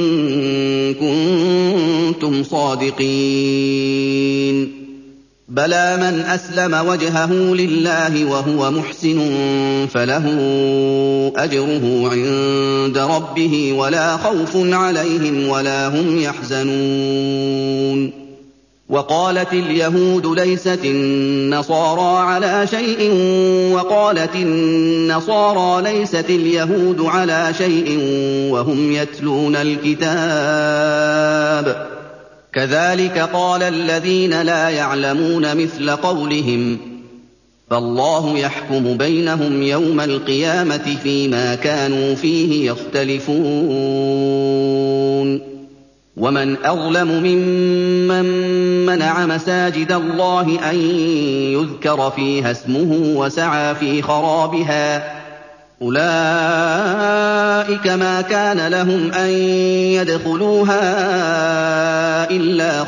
كُنتُمْ صَادِقِينَ بَلَىٰ مَنْ أَسْلَمَ وَجْهَهُ لِلَّهِ وَهُوَ مُحْسِنٌ فَلَهُ أَجْرُهُ عِندَ رَبِّهِ وَلَا خَوْفٌ عَلَيْهِمْ وَلَا هُمْ يَحْزَنُونَ وَقَالَتِ الْيَهُودُ لَيْسَتِ النَّصَارَىٰ عَلَىٰ شَيْءٍ وَقَالَتِ النَّصَارَىٰ لَيْسَتِ الْيَهُودُ عَلَىٰ شَيْءٍ وَهُمْ يَتْلُونَ الْكِتَابَ ۚ كَذَٰلِكَ قَالَ الَّذِينَ لَا يَعْلَمُونَ مِثْلَ قَوْلِهِمْ ۚ فَاللَّهُ يَحْكُمُ بَيْنَهُمْ يَوْمَ الْقِيَامَةِ فِيمَا كَانُوا فِيهِ يَخْتَلِفُونَ وَمَنْ أَظْلَمُ مِمَّن مَّنَعَ مَسَاجِدَ اللَّهِ أَن يُذْكَرَ فِيهَا اسْمُهُ وَسَعَىٰ فِي خَرَابِهَا ۚ أُولَٰئِكَ مَا كَانَ لَهُمْ أَن يَدْخُلُوهَا إِلَّا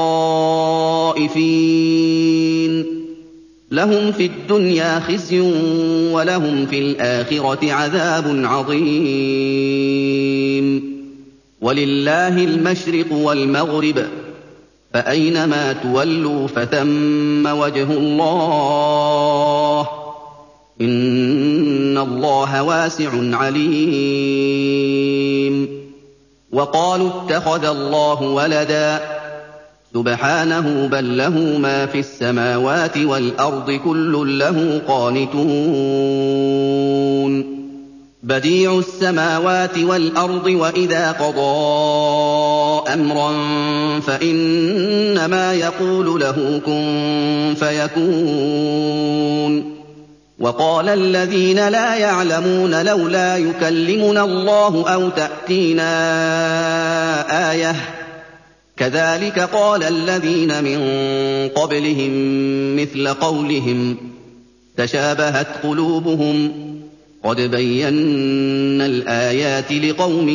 خَائِفِينَ ۚ لَهُمْ فِي الدُّنْيَا خِزْيٌ وَلَهُمْ فِي الْآخِرَةِ عَذَابٌ عَظِيمٌ وَلِلَّهِ الْمَشْرِقُ وَالْمَغْرِبُ ۚ فَأَيْنَمَا تُوَلُّوا فَثَمَّ وَجْهُ اللَّهِ ۚ إِنَّ اللَّهَ وَاسِعٌ عَلِيمٌ وَقَالُوا اتَّخَذَ اللَّهُ وَلَدًا ۗ سُبْحَانَهُ بَل لَّهُ مَا فِي السَّمَاوَاتِ وَالْأَرْضِ كُلٌّ لَّهُ قَانِتُونَ بَدِيعُ السَّمَاوَاتِ وَالْأَرْضِ وَإِذَا قَضَىٰ أَمْرًا فَإِنَّمَا يَقُولُ لَهُ كُن فَيَكُونُ وقال الذين لا يعلمون لولا يكلمنا الله أو تأتينا آية كذلك قال الذين من قبلهم مثل قولهم تشابهت قلوبهم قد بينا الآيات لقوم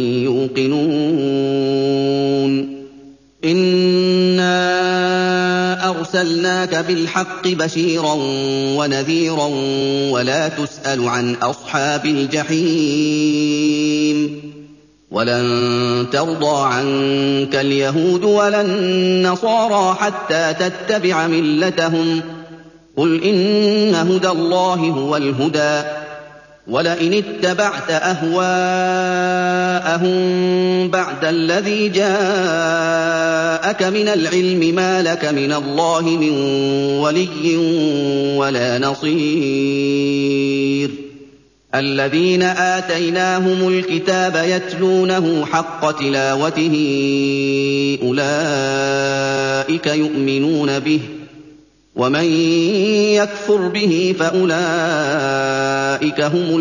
يوقنون إنا أرسلناك بالحق بشيرا ونذيرا ولا تسأل عن أصحاب الجحيم ولن ترضى عنك اليهود ولا النصارى حتى تتبع ملتهم قل إن هدى الله هو الهدى ولئن اتبعت أهواءهم بعد الذي جاءك من العلم ما لك من الله من ولي ولا نصير الذين آتيناهم الكتاب يتلونه حق تلاوته أولئك يؤمنون به ومن يكفر به فأولئك هم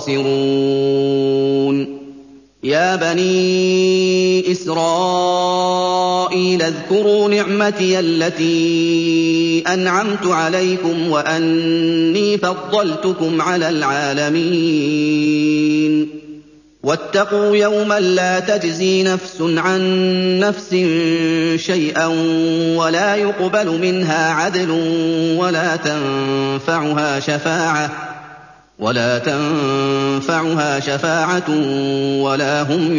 الخاسرون يا بني إسرائيل اذكروا نعمتي التي أنعمت عليكم وأني فضلتكم على العالمين واتقوا يوما لا تجزي نفس عن نفس شيئا ولا يقبل منها عدل ولا تنفعها شفاعة ولا تنفعها شفاعة ولا هم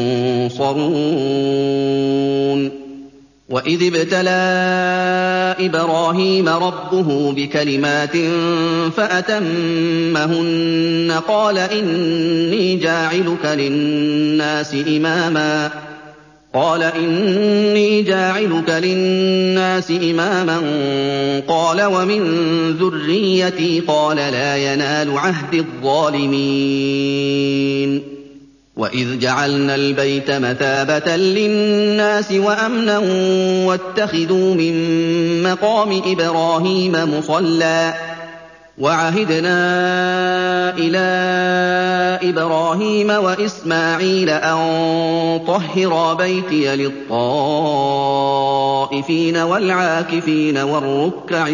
ينصرون وإذ ابتلى إبراهيم ربه بكلمات فأتمهن قال إني جاعلك للناس إماما قال إني جاعلك للناس إماما قال ومن ذريتي قال لا ينال عهد الظالمين وإذ جعلنا البيت مثابة للناس وأمنا واتخذوا من مقام إبراهيم مصلى وعهدنا إلى إبراهيم وإسماعيل أن طهرا بيتي للطائفين والعاكفين والركع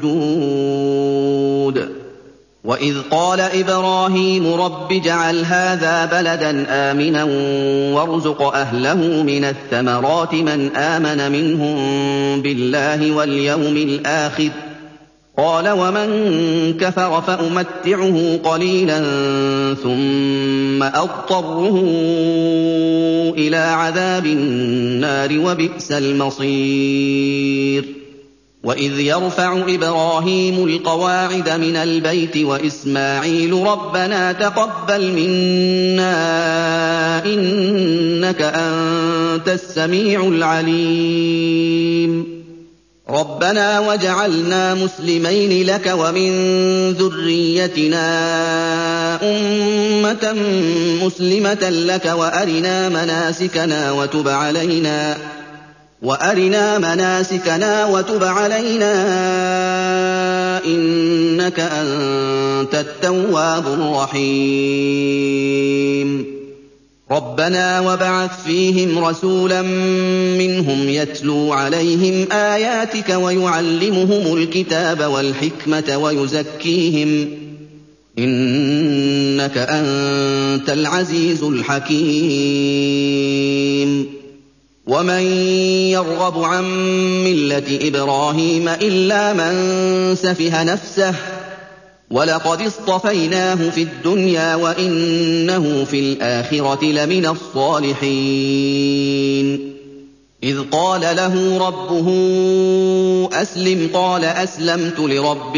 السجود وإذ قال إبراهيم رب اجعل هذا بلدا آمنا وارزق أهله من الثمرات من آمن منهم بالله واليوم الآخر قال ومن كفر فأمتعه قليلا ثم أضطره إلى عذاب النار وبئس المصير وإذ يرفع إبراهيم القواعد من البيت وإسماعيل ربنا تقبل منا إنك أنت السميع العليم ربنا واجعلنا مسلمين لك ومن ذريتنا أمة مسلمة لك وأرنا مناسكنا وتب علينا وأرنا مناسكنا وتب علينا إنك أنت التواب الرحيم ربنا وابعث فيهم رسولا منهم يتلو عليهم آياتك ويعلمهم الكتاب والحكمة ويزكيهم إنك أنت العزيز الحكيم ومن يرغب عن ملة إبراهيم إلا من سفه نفسه ولقد اصطفيناه في الدنيا وإنه في الآخرة لمن الصالحين إذ قال له ربه أسلم قال أسلمت لرب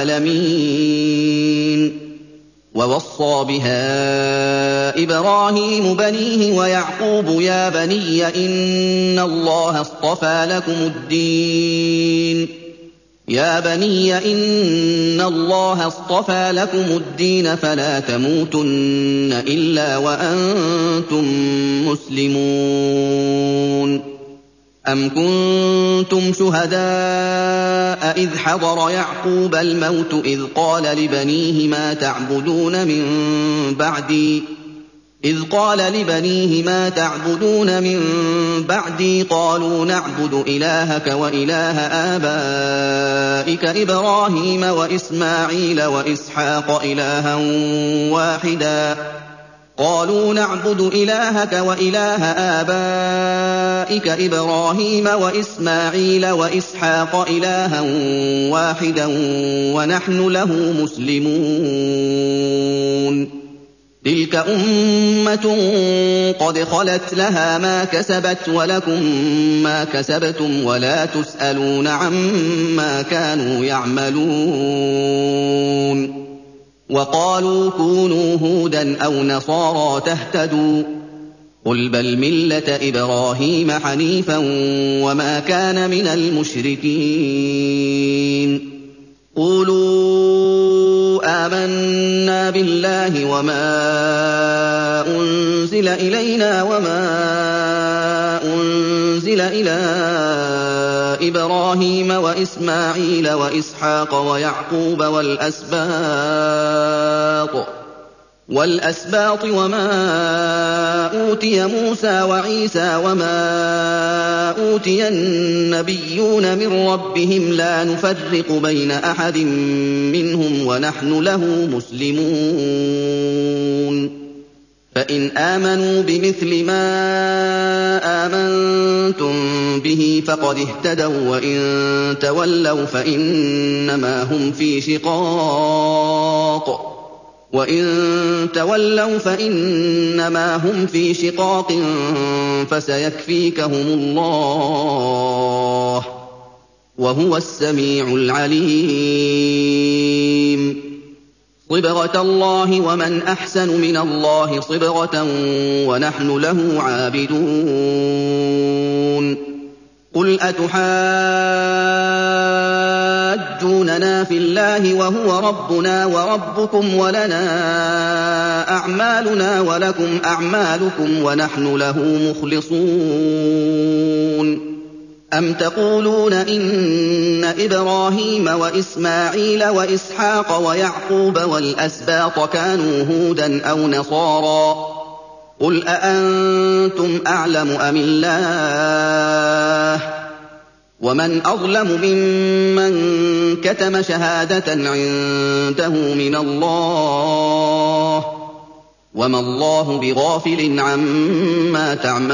العالمين ووصى بها إبراهيم بنيه ويعقوب يا بني إن الله اصطفى لكم الدين يا بني إن الله اصطفى لكم الدين فلا تموتن إلا وأنتم مسلمون أَمْ كُنتُمْ شُهَدَاءَ إِذْ حَضَرَ يَعْقُوبَ الْمَوْتُ إِذْ قَالَ لِبَنِيهِ مَا تَعْبُدُونَ مِن بَعْدِي إِذْ قَالَ لِبَنِيهِ مَا تَعْبُدُونَ مِن بَعْدِي قَالُوا نَعْبُدُ إِلَٰهَكَ وَإِلَٰهَ آبَائِكَ إِبْرَاهِيمَ وَإِسْمَاعِيلَ وَإِسْحَاقَ إِلَٰهًا وَاحِدًا قَالُوا نَعْبُدُ إِلَٰهَكَ وَإِلَٰهَ آبَائِكَ إِبْرَاهِيمَ وَإِسْمَاعِيلَ وَإِسْحَاقَ إِلَٰهًا وَاحِدًا وَنَحْنُ لَهُ مُسْلِمُونَ تِلْكَ أُمَّةٌ قَدْ خَلَتْ لَهَا مَا كَسَبَتْ وَلَكُم مَّا كَسَبْتُمْ وَلَا تُسْأَلُونَ عَمَّا كَانُوا يَعْمَلُونَ وَقَالُوا كُونُوا هُودًا أَوْ نَصَارَىٰ تَهْتَدُوا قُلْ بَلْ مِلَّةَ إِبْرَاهِيمَ حَنِيفًا وَمَا كَانَ مِنَ الْمُشْرِكِينَ قُولُوا آمَنَّا بِاللَّهِ وَمَا أُنزِلَ إِلَيْنَا وَمَا أُنزِلَ إِلَىٰ إِبْرَاهِيمَ وَإِسْمَاعِيلَ وَإِسْحَاقَ وَيَعْقُوبَ وَالْأَسْبَاطِ وَالْأَسْبَاطِ وَمَا أُوتِيَ مُوسَىٰ وَعِيسَىٰ وَمَا أُوتِيَ النَّبِيُّونَ مِن رَّبِّهِمْ لَا نُفَرِّقُ بَيْنَ أَحَدٍ مِّنْهُمْ وَنَحْنُ لَهُ مُسْلِمُونَ فَإِنْ آمَنُوا بِمِثْلِ مَا آمَنتُم بِهِ فَقَدِ اهْتَدَوا وَّإِن تَوَلَّوْا فَإِنَّمَا هُمْ فِي شِقَاقٍ وَإِن تَوَلَّوْا فَإِنَّمَا هُمْ فِي شِقَاقٍ فَسَيَكْفِيكَهُمُ اللَّهُ وَهُوَ السَّمِيعُ الْعَلِيمُ صِبْغَةَ اللَّهِ وَمَنْ أَحْسَنُ مِنَ اللَّهِ صِبْغَةً وَنَحْنُ لَهُ عَابِدُونَ قُلْ أَتُحَاجُّونَنَا فِي اللَّهِ وَهُوَ رَبُّنَا وَرَبُّكُمْ وَلَنَا أَعْمَالُنَا وَلَكُمْ أَعْمَالُكُمْ وَنَحْنُ لَهُ مُخْلِصُونَ أَمْ تَقُولُونَ إِنَّ إِبْرَاهِيمَ وَإِسْمَاعِيلَ وَإِسْحَاقَ وَيَعْقُوبَ وَالْأَسْبَاطَ كَانُوا هُودًا أَوْ نَصَارَىٰ قُلْ أَأَنتُمْ أَعْلَمُ أَمِ اللَّهُ وَمَنْ أَظْلَمُ مِمَّن كَتَمَ شَهَادَةً عِندَهُ مِنَ اللَّهِ وَمَا اللَّهُ بِغَافِلٍ عَمَّا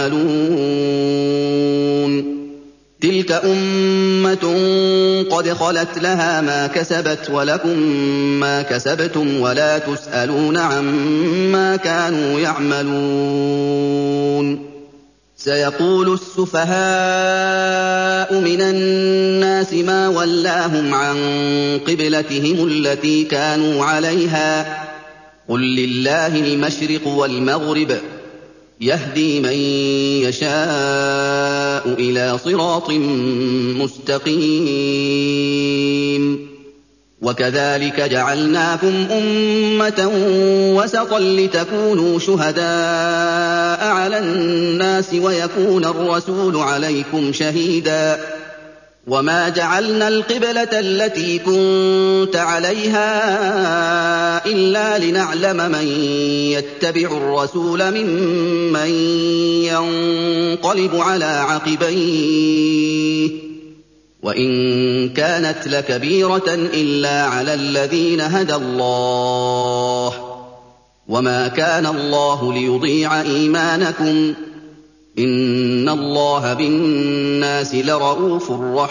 تَعْمَلُونَ تِلْكَ أُمَّةٌ قَدْ خَلَتْ لَهَا مَا كَسَبَتْ وَلَكُم مَّا كَسَبْتُمْ وَلَا تُسْأَلُونَ عَمَّا كَانُوا يَعْمَلُونَ سَيَقُولُ السُّفَهَاءُ مِنَ النَّاسِ مَا وَلَّاهُمْ عَن قِبْلَتِهِمُ الَّتِي كَانُوا عَلَيْهَا قُل لِّلَّهِ الْمَشْرِقُ وَالْمَغْرِبُ يَهْدِي مَن يَشَاءُ إِلَىٰ صِرَاطٍ مُّسْتَقِيمٍ وَكَذَٰلِكَ جَعَلْنَاكُمْ أُمَّةً وَسَطًا لِّتَكُونُوا شُهَدَاءَ عَلَى النَّاسِ وَيَكُونَ الرَّسُولُ عَلَيْكُمْ شَهِيدًا وَمَا جَعَلْنَا الْقِبْلَةَ الَّتِي كُنتَ عَلَيْهَا إِلَّا لِنَعْلَمَ مَن يَتَّبِعُ الرَّسُولَ مِمَّن يَنقَلِبُ عَلَىٰ عَقِبَيْهِ وَإِن كَانَتْ لَكَبِيرَةً إِلَّا عَلَى الَّذِينَ هَدَى اللَّهُ وَمَا كَانَ اللَّهُ لِيُضِيعَ إِيمَانَكُمْ إِنَّ اللَّهَ بِالنَّاسِ لَرَءُوفٌ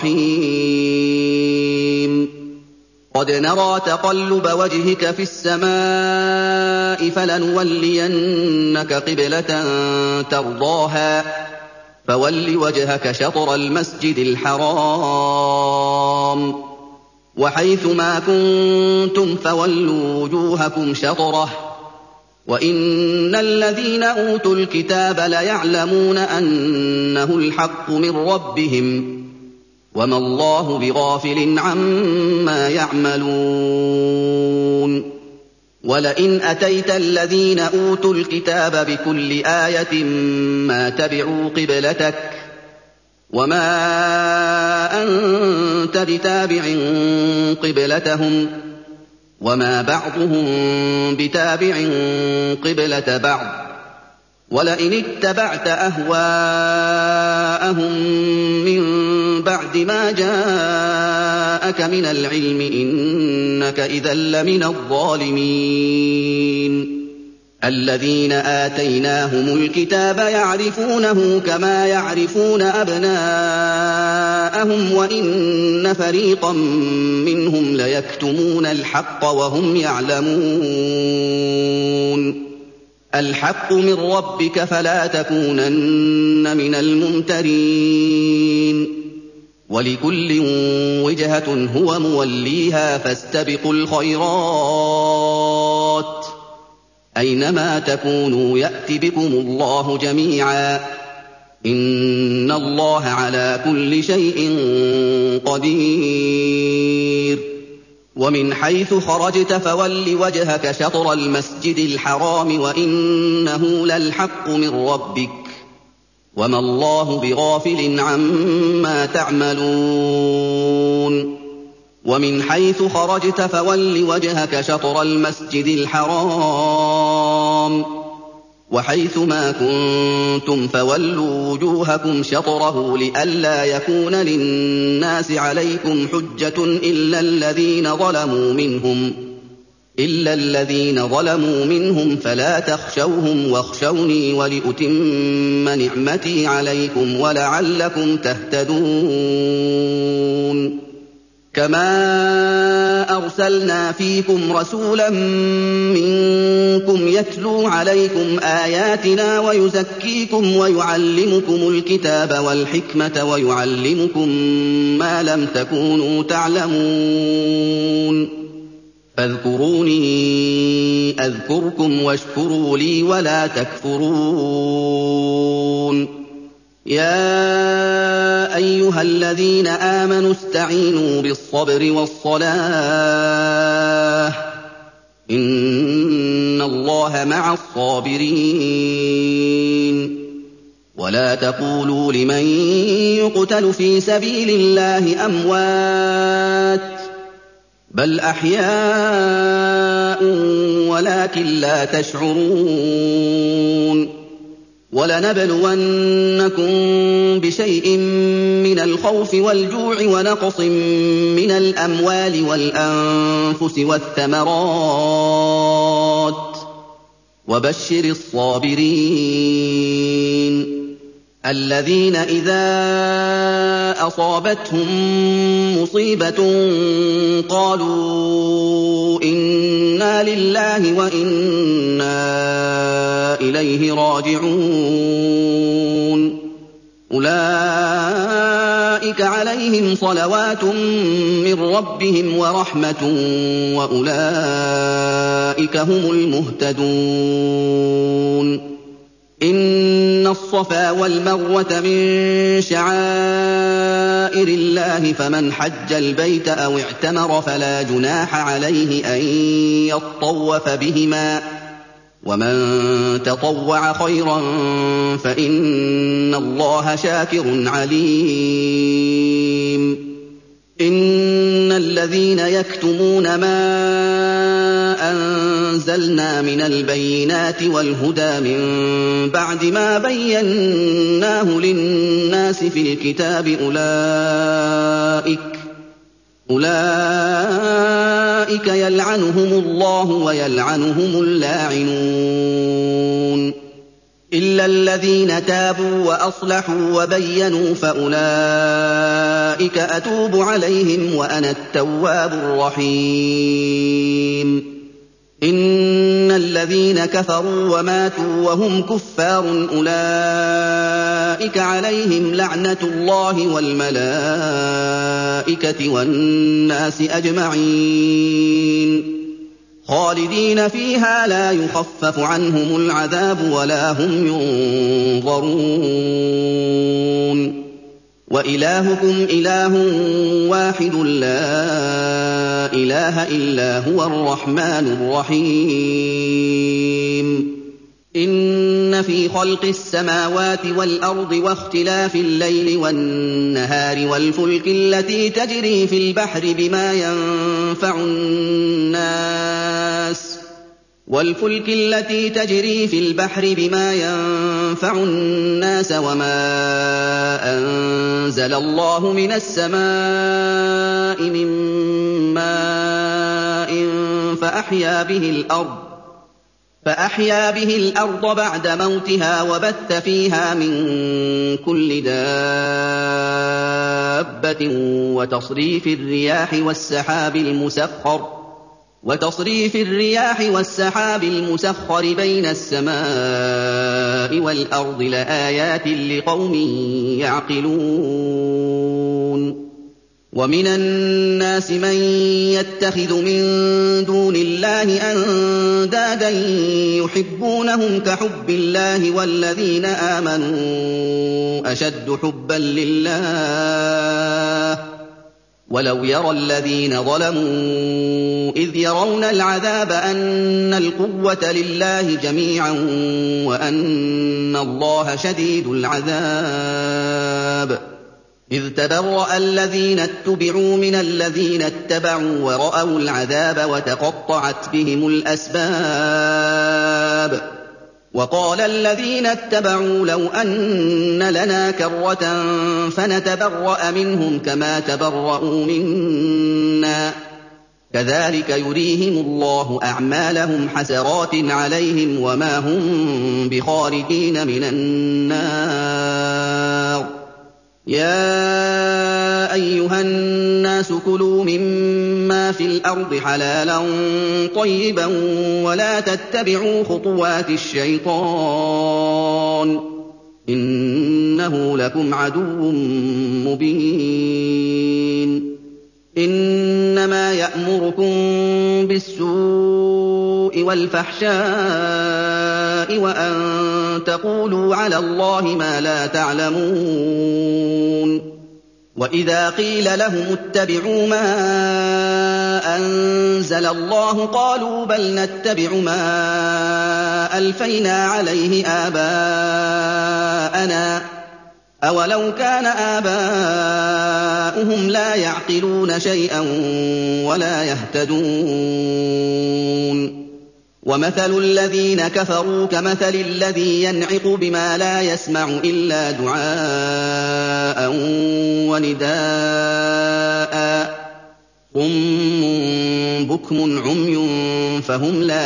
رَّحِيمٌ قَدْ نَرَىٰ تَقَلُّبَ وَجْهِكَ فِي السَّمَاءِ فَلَنُوَلِّيَنَّكَ قِبْلَةً تَرْضَاهَا فَوَلِّ وَجْهَكَ شَطْرَ الْمَسْجِدِ الْحَرَامِ وَحَيْثُ مَا كُنتُمْ فَوَلُّوا وُجُوهَكُمْ شَطْرَهُ وَإِنَّ الَّذِينَ أُوتُوا الْكِتَابَ لَيَعْلَمُونَ أَنَّهُ الْحَقُّ مِن رَّبِّهِمْ وَمَا اللَّهُ بِغَافِلٍ عَمَّا يَعْمَلُونَ وَلَئِنْ أَتَيْتَ الَّذِينَ أُوتُوا الْكِتَابَ بِكُلِّ آيَةٍ مَّا تَبِعُوا قِبْلَتَكَ وما أنت بتابع قبلتهم وما بعضهم بتابع قبلة بعض ولئن اتبعت أهواءهم من بعد ما جاءك من العلم إنك إذا لمن الظالمين الذين آتيناهم الكتاب يعرفونه كما يعرفون أبناءهم وإن فريقا منهم ليكتمون الحق وهم يعلمون الحق من ربك فلا تكونن من الممترين ولكل وجهة هو موليها فاستبقوا الخيرات أينما تكونوا يأت بكم الله جميعا إن الله على كل شيء قدير ومن حيث خرجت فول وجهك شطر المسجد الحرام وإنه للحق من ربك وما الله بغافل عما تعملون ومن حيث خرجت فول وجهك شطر المسجد الحرام وحيث ما كنتم فولوا وجوهكم شطره لئلا يكون للناس عليكم حجة إلا الذين ظلموا منهم إلا الذين ظلموا منهم فلا تخشوهم واخشوني ولأتم نعمتي عليكم ولعلكم تهتدون كما أرسلنا فيكم رسولا منكم يتلو عليكم آياتنا ويزكيكم ويعلمكم الكتاب والحكمة ويعلمكم ما لم تكونوا تعلمون فاذكروني أذكركم واشكروا لي ولا تكفرون يا أيها الذين آمنوا استعينوا بالصبر والصلاة إن الله مع الصابرين ولا تقولوا لمن يقتل في سبيل الله أموات بل أحياء ولكن لا تشعرون ولنبلونكم بشيء من الخوف والجوع ونقص من الأموال والأنفس والثمرات وبشر الصابرين الذين إذا أصابتهم مصيبة قالوا إنا لله وإنا إليه راجعون أولئك عليهم صلوات من ربهم ورحمة وأولئك هم المهتدون إن الصفا والمروة من شعائر الله فمن حج البيت أو اعتمر فلا جناح عليه أن يطوف بهما ومن تطوع خيرا فإن الله شاكر عليم إن الذين يكتمون ما أنزلنا من البينات والهدى من بعد ما بيناه للناس في الكتاب أولئك أولئك يلعنهم الله ويلعنهم اللاعنون إلا الذين تابوا وأصلحوا وبينوا فأولئك أتوب عليهم وأنا التواب الرحيم إن الذين كفروا وماتوا وهم كفار أولئك عليهم لعنة الله والملائكة والناس أجمعين خالدين فيها لا يخفف عنهم العذاب ولا هم ينظرون وإلهكم إله واحد لا إله إلا هو الرحمن الرحيم إِنَّ فِي خَلْقِ السَّمَاوَاتِ وَالْأَرْضِ وَاخْتِلَافِ اللَّيْلِ وَالنَّهَارِ وَالْفُلْكِ الَّتِي تَجْرِي فِي الْبَحْرِ بِمَا يَنفَعُ النَّاسَ وَالْفُلْكِ الَّتِي تَجْرِي فِي الْبَحْرِ بِمَا يَنفَعُ النَّاسَ وَمَا أَنزَلَ اللَّهُ مِنَ السَّمَاءِ مِن مَّاءٍ فَأَحْيَا بِهِ الْأَرْضَ فأحيا به الأرض بعد موتها وبث فيها من كل دابة وتصريف الرياح والسحاب المسخر وتصريف الرياح والسحاب المسخر بين السماء والأرض لآيات لقوم يعقلون ومن الناس من يتخذ من دون الله أندادا يحبونهم كحب الله والذين آمنوا أشد حبا لله ولو يرى الذين ظلموا إذ يرون العذاب أن القوة لله جميعا وأن الله شديد العذاب إذ تبرأ الذين اتبعوا من الذين اتبعوا ورأوا العذاب وتقطعت بهم الأسباب وقال الذين اتبعوا لو أن لنا كرة فنتبرأ منهم كما تبرأوا منا كذلك يريهم الله أعمالهم حسرات عليهم وما هم بخارجين من النار يا أيها الناس كلوا مما في الأرض حلالا طيبا ولا تتبعوا خطوات الشيطان إنه لكم عدو مبين إنما يأمركم بالسوء والفحشاء وأن تقولوا على الله ما لا تعلمون وإذا قيل لهم اتبعوا ما أنزل الله قالوا بل نتبع ما ألفينا عليه آباءنا أولو كان آباؤهم لا يعقلون شيئا ولا يهتدون ومثل الذين كفروا كمثل الذي ينعق بما لا يسمع إلا دعاء ونداء صم بكم عمي فهم لا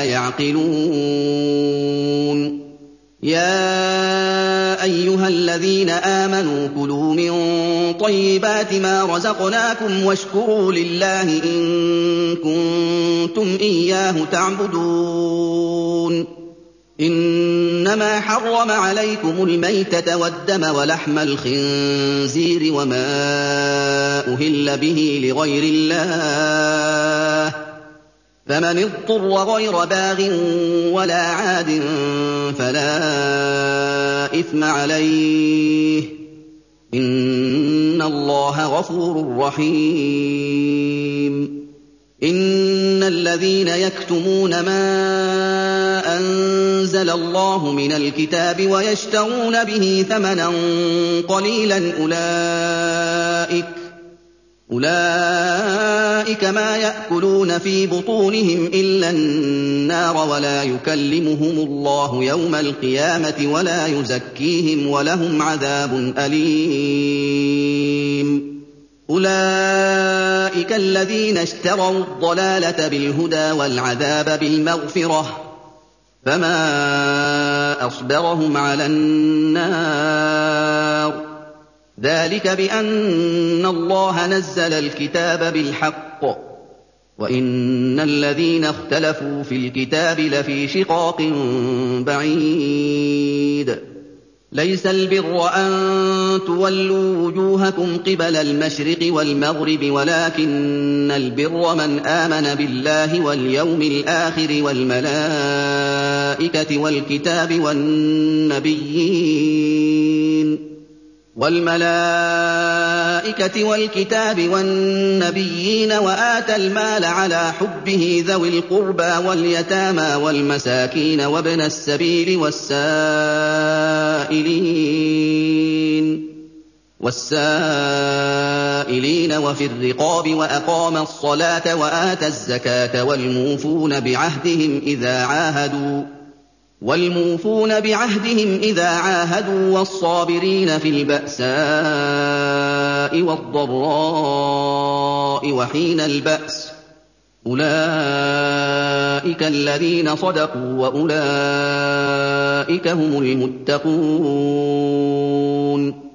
يعقلون يا أيها الذين آمنوا كلوا من طيبات ما رزقناكم واشكروا لله إن كنتم إياه تعبدون إنما حرم عليكم الميتة والدم ولحم الخنزير وما أهل به لغير الله فمن اضطر غير باغ ولا عاد فلا إثم عليه إن الله غفور رحيم إن الذين يكتمون ما أنزل الله من الكتاب ويشترون به ثمنا قليلا أولئك أولئك ما يأكلون في بطونهم إلا النار ولا يكلمهم الله يوم القيامة ولا يزكيهم ولهم عذاب أليم أولئك الذين اشتروا الضلالة بالهدى والعذاب بالمغفرة فما أصبرهم على النار ذلك بأن الله نزل الكتاب بالحق وإن الذين اختلفوا في الكتاب لفي شقاق بعيد ليس البر أن تولوا وجوهكم قبل المشرق والمغرب ولكن البر من آمن بالله واليوم الآخر والملائكة والكتاب والنبيين وَالْمَلَائِكَةِ وَالْكِتَابِ وَالنَّبِيِّينَ وَآتَى الْمَالَ عَلَىٰ حُبِّهِ ذَوِي الْقُرْبَىٰ وَالْيَتَامَىٰ وَالْمَسَاكِينَ وَابْنَ السَّبِيلِ وَالسَّائِلِينَ وَالسَّائِلِينَ وَفِي الرِّقَابِ وَأَقَامَ الصَّلَاةَ وَآتَى الزَّكَاةَ وَالْمُوفُونَ بَعَهْدِهِمْ إِذَا عَاهَدُوا وَالْمُوفُونَ بِعَهْدِهِمْ إِذَا عَاهَدُوا وَالصَّابِرِينَ فِي الْبَأْسَاءِ وَالضَّرَّاءِ وَحِينَ الْبَأْسِ ۗ أُولَٰئِكَ الَّذِينَ صَدَقُوا وَأُولَٰئِكَ هُمُ الْمُتَّقُونَ.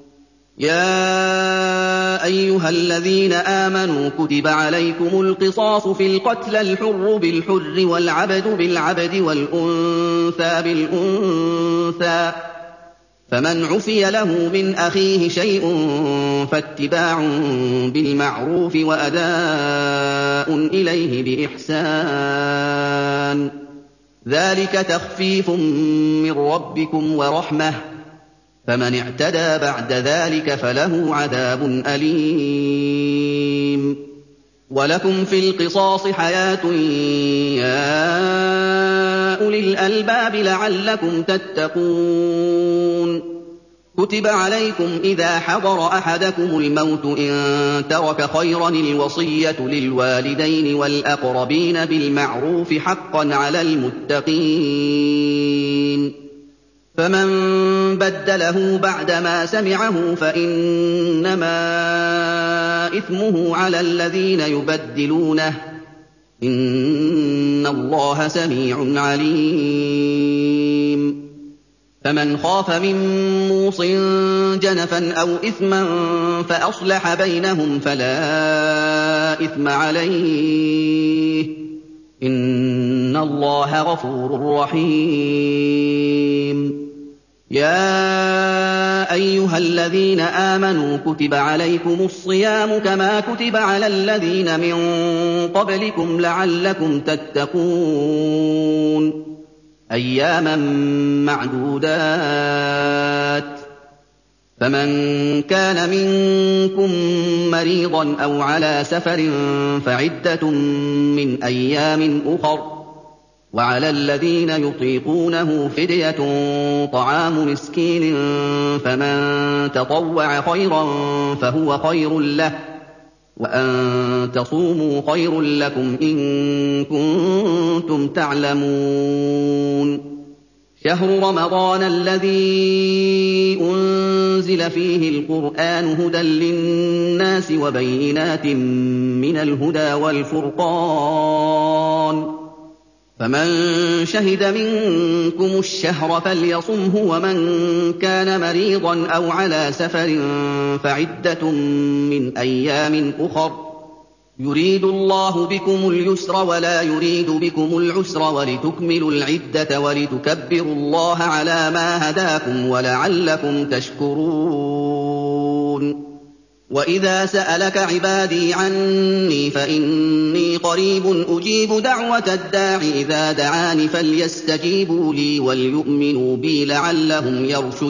يَا أَيُّهَا الَّذِينَ آمَنُوا كُتِبَ عَلَيْكُمُ الْقِصَاصُ فِي الْقَتْلَى الْحُرُّ بِالْحُرِّ وَالْعَبْدُ بِالْعَبْدِ وَالْأُنثَىٰ بِالْأُنثَىٰ ۚ فَمَنْ عُفِيَ لَهُ مِنْ أَخِيهِ شَيْءٌ فَاتِّبَاعٌ بِالْمَعْرُوفِ وَأَدَاءٌ إِلَيْهِ بِإِحْسَانٍ ۗ ذَٰلِكَ تَخْفِيفٌ مِّن رَّبِّكُمْ وَرَحْمَةٌ ۚ فَمَنِ اعْتَدَىٰ بَعْدَ ذَٰلِكَ فَلَهُ عَذَابٌ أَلِيمٌ. وَلَكُمْ فِي الْقِصَاصِ حَيَاةٌ يَا أُولِي الْأَلْبَابِ لَعَلَّكُمْ تَتَّقُونَ. كُتِبَ عَلَيْكُمْ إِذَا حَضَرَ أَحَدَكُمُ الْمَوْتُ إِن تَرَكَ خَيْرًا الْوَصِيَّةُ لِلْوَالِدَيْنِ وَالْأَقْرَبِينَ بِالْمَعْرُوفِ حَقًّا عَلَى الْمُتَّقِينَ. فَمَن بَدَّلَهُ بَعْدَمَا سَمِعَهُ فَإِنَّمَا إِثْمُهُ عَلَى الَّذِينَ يُبَدِّلُونَهُ ۗ إِنَّ اللَّهَ سَمِيعٌ عَلِيمٌ. فَمَنْ خَافَ مِن مُّوصٍ جَنَفًا أَوْ إِثْمًا فَأَصْلَحَ بَيْنَهُمْ فَلَا إِثْمَ عَلَيْهِ ۚ إِنَّ اللَّهَ غَفُورٌ رَّحِيمٌ. يَا أَيُّهَا الَّذِينَ آمَنُوا كُتِبَ عَلَيْكُمُ الصِّيَامُ كَمَا كُتِبَ عَلَى الَّذِينَ مِن قَبْلِكُمْ لَعَلَّكُمْ تَتَّقُونَ. أَيَّامًا مَّعْدُودَاتٍ ۚ فَمَن كَانَ مِنكُم مَّرِيضًا أَوْ عَلَىٰ سَفَرٍ فَعِدَّةٌ مِّنْ أَيَّامٍ أُخَرَ ۚ وَعَلَى الَّذِينَ يُطِيقُونَهُ فِدْيَةٌ طَعَامُ مِسْكِينٍ ۖ فَمَن تَطَوَّعَ خَيْرًا فَهُوَ خَيْرٌ لَّهُ ۚ وَأَن تَصُومُوا خَيْرٌ لَّكُمْ إِن كُنتُمْ تَعْلَمُونَ. شَهْرُ رَمَضَانَ الَّذِي أُنزِلَ فِيهِ الْقُرْآنُ هُدًى لِّلنَّاسِ وَبَيِّنَاتٍ مِّنَ الْهُدَىٰ وَالْفُرْقَانِ ۚ فَمَن شَهِدَ مِنكُمُ الشَّهْرَ فَلْيَصُمْهُ ۖ وَمَن كَانَ مَرِيضًا أَوْ عَلَىٰ سَفَرٍ فَعِدَّةٌ مِّنْ أَيَّامٍ أُخَرَ ۚ يُرِيدُ اللَّهُ بِكُمُ الْيُسْرَ وَلَا يُرِيدُ بِكُمُ الْعُسْرَ وَلِتُكْمِلُوا الْعِدَّةَ وَلِتُكَبِّرُوا اللَّهَ عَلَىٰ مَا هَدَاكُمْ وَلَعَلَّكُمْ تَشْكُرُونَ. وَإِذَا سَأَلَكَ عِبَادِي عَنِّي فَإِنِّي قَرِيبٌ أُجِيبُ دَعْوَةَ الدَّاعِ إِذَا دَعَانِ فَلْيَسْتَجِيبُوا لِي وَلْيُؤْمِنُوا بِي لَعَلَّهُمْ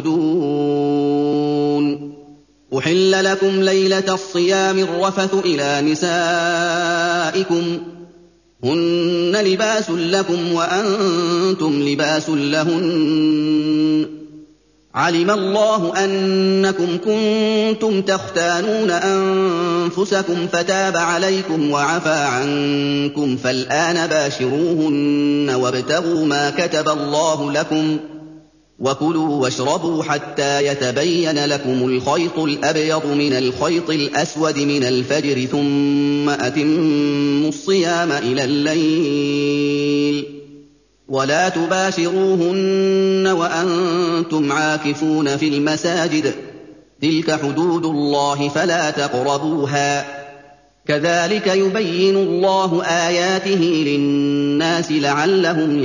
يَرْشُدُونَ. أُحِلَّ لَكُمْ لَيْلَةَ الصِّيَامِ الرَّفَثُ إِلَىٰ نِسَائِكُمْ ۚ هُنَّ لِبَاسٌ لَّكُمْ وَأَنتُمْ لِبَاسٌ لَّهُنَّ ۗ عَلِمَ اللَّهُ أَنَّكُمْ كُنتُمْ تَخْتَانُونَ أَنفُسَكُمْ فَتَابَ عَلَيْكُمْ وَعَفَا عَنكُمْ، فَالْآنَ بَاشِرُوهُنَّ وَابْتَغُوا مَا كَتَبَ اللَّهُ لَكُمْ ۚ وَكُلُوا وَاشْرَبُوا حَتَّىٰ يَتَبَيَّنَ لَكُمُ الْخَيْطُ الْأَبْيَضُ مِنَ الْخَيْطِ الْأَسْوَدِ مِنَ الْفَجْرِ، ثُمَّ أَتِمُّوا الصِّيَامَ إِلَى اللَّيْلِ ۚ وَلَا تُبَاشِرُوهُنَّ وَأَنتُمْ عَاكِفُونَ فِي الْمَسَاجِدِ ۗ تِلْكَ حُدُودُ اللَّهِ فَلَا تَقْرَبُوهَا ۗ كَذَٰلِكَ يُبَيِّنُ اللَّهُ آيَاتِهِ لِلنَّاسِ لَعَلَّهُمْ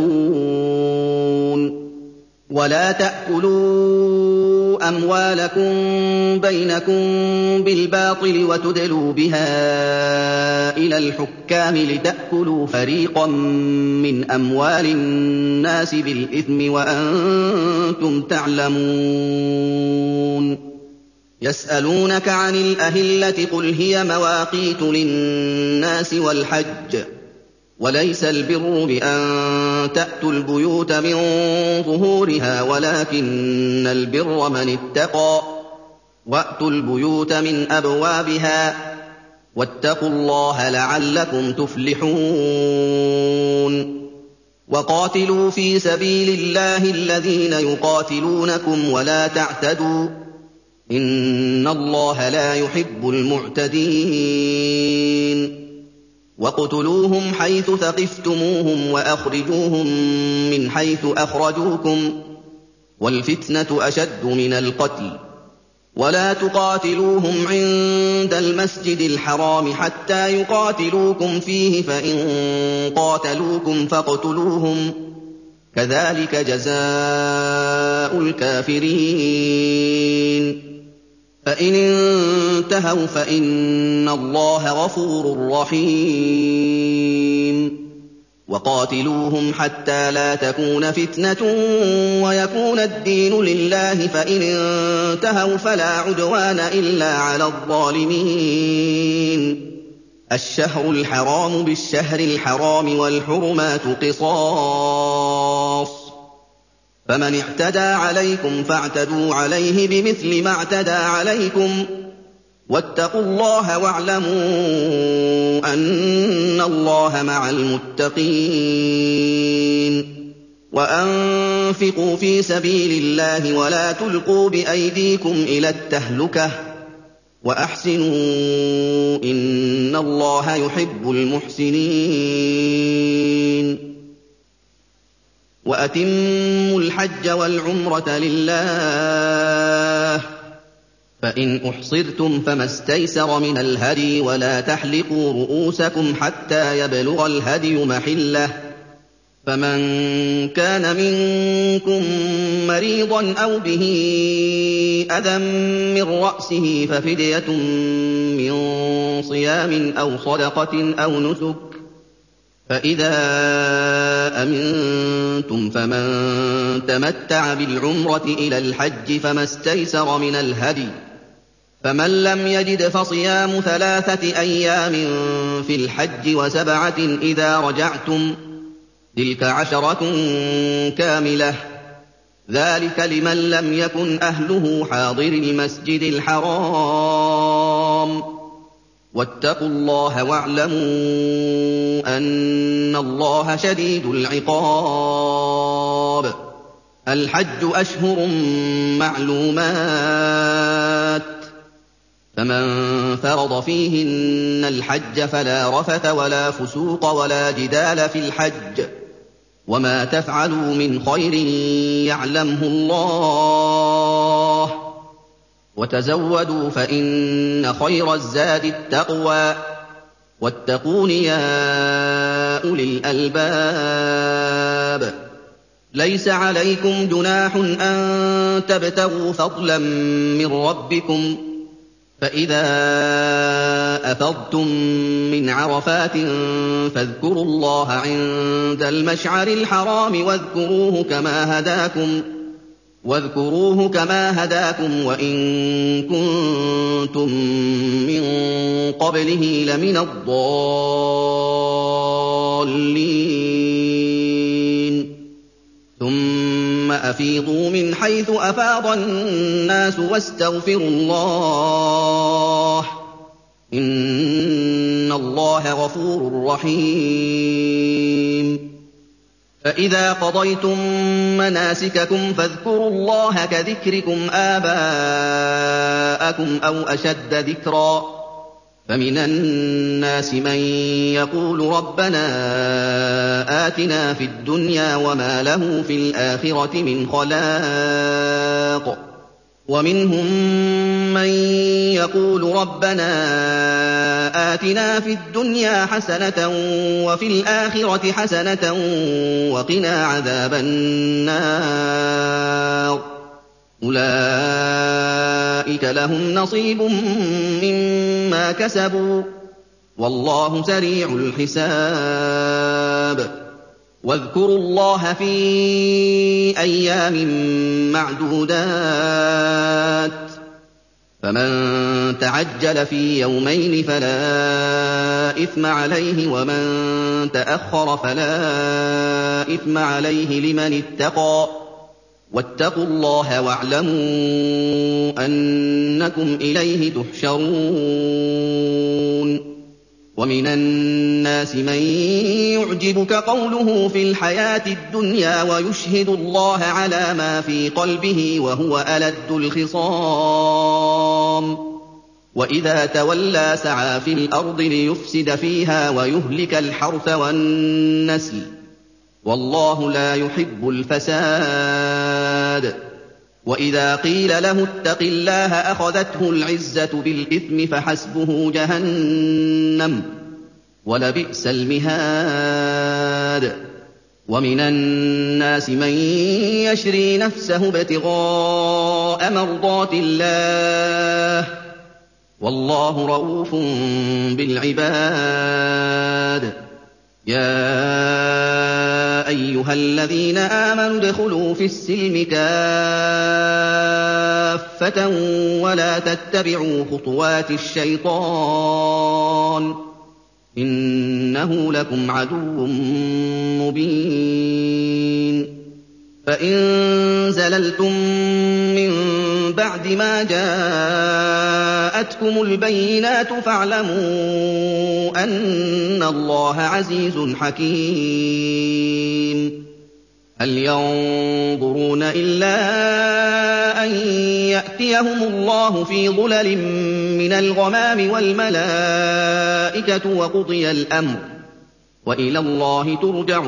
يَتَّقُونَ. وَلَا تَأْكُلُوا أَمْوَالَكُم بَيْنَكُم بِالْبَاطِلِ وَتُدْلُوا بِهَا إِلَى الْحُكَّامِ لِتَأْكُلُوا فَرِيقًا مِّنْ أَمْوَالِ النَّاسِ بِالْإِثْمِ وَأَنتُمْ تَعْلَمُونَ. يسألونك عن الأهلة قل هي مواقيت للناس والحج وليس البر بأن تأتوا البيوت من ظهورها ولكن البر من اتقى وأتوا البيوت من أبوابها واتقوا الله لعلكم تفلحون وقاتلوا في سبيل الله الذين يقاتلونكم ولا تعتدوا إن الله لا يحب المعتدين واقتلوهم حيث ثقفتموهم وأخرجوهم من حيث أخرجوكم والفتنة أشد من القتل ولا تقاتلوهم عند المسجد الحرام حتى يقاتلوكم فيه فإن قاتلوكم فاقتلوهم كذلك جزاء الكافرين فإن انتهوا فإن الله غفور رحيم وقاتلوهم حتى لا تكون فتنة ويكون الدين لله فإن انتهوا فلا عدوان إلا على الظالمين الشهر الحرام بالشهر الحرام والحرمات قصاص فمن اعتدى عليكم فاعتدوا عليه بمثل ما اعتدى عليكم واتقوا الله واعلموا أن الله مع المتقين وأنفقوا في سبيل الله ولا تلقوا بأيديكم إلى التهلكة وأحسنوا إن الله يحب المحسنين وأتموا الحج والعمرة لله فإن أحصرتم فما استيسر من الهدي ولا تحلقوا رؤوسكم حتى يبلغ الهدي محله فمن كان منكم مريضا أو به أذى من رأسه ففدية من صيام أو صدقة أو نسك فإذا أمنتم فمن تمتع بالعمرة إلى الحج فما استيسر من الهدي فمن لم يجد فصيام ثلاثة أيام في الحج وسبعة إذا رجعتم تلك عشرة كاملة ذلك لمن لم يكن أهله حاضر المسجد الحرام واتقوا الله واعلموا أن الله شديد العقاب الحج أشهر معلومات فمن فرض فيهن الحج فلا رفث ولا فسوق ولا جدال في الحج وما تفعلوا من خير يعلمه الله وتزودوا فإن خير الزاد التقوى واتقون يا أولي الألباب ليس عليكم جناح أن تبتغوا فضلا من ربكم فإذا أفضتم من عرفات فاذكروا الله عند المشعر الحرام واذكروه كما هداكم واذكروه كما هداكم وإن كنتم من قبله لمن الضالين ثم أفيضوا من حيث أفاض الناس واستغفروا الله إن الله غفور رحيم فإذا قضيتم مناسككم فاذكروا الله كذكركم آباءكم أو أشد ذكرا فمن الناس من يقول ربنا آتنا في الدنيا وما له في الآخرة من خلاق ومنهم من يقول ربنا آتنا في الدنيا حسنة وفي الآخرة حسنة وقنا عذاب النار أولئك لهم نصيب مما كسبوا والله سريع الحساب واذكروا الله في أيام معدودات فمن تعجل في يومين فلا إثم عليه ومن تأخر فلا إثم عليه لمن اتقى واتقوا الله واعلموا أنكم إليه تحشرون ومن الناس من يعجبك قوله في الحياة الدنيا ويشهد الله على ما في قلبه وهو ألد الخصام وإذا تولى سعى في الأرض ليفسد فيها ويهلك الحرث والنسل والله لا يحب الفساد وإذا قيل له اتق الله أخذته العزة بالإثم فحسبه جهنم ولبئس المهاد ومن الناس من يشري نفسه ابتغاء مرضات الله والله رءوف بالعباد يا أيها الذين آمنوا ادخلوا في السلم كافة ولا تتبعوا خطوات الشيطان إنه لكم عدو مبين فإن زللتم من بعد ما جاءتكم البينات فاعلموا أن الله عزيز حكيم هل ينظرون إلا أن يأتيهم الله في ظلل من الغمام والملائكة وقضي الأمر وإلى الله ترجع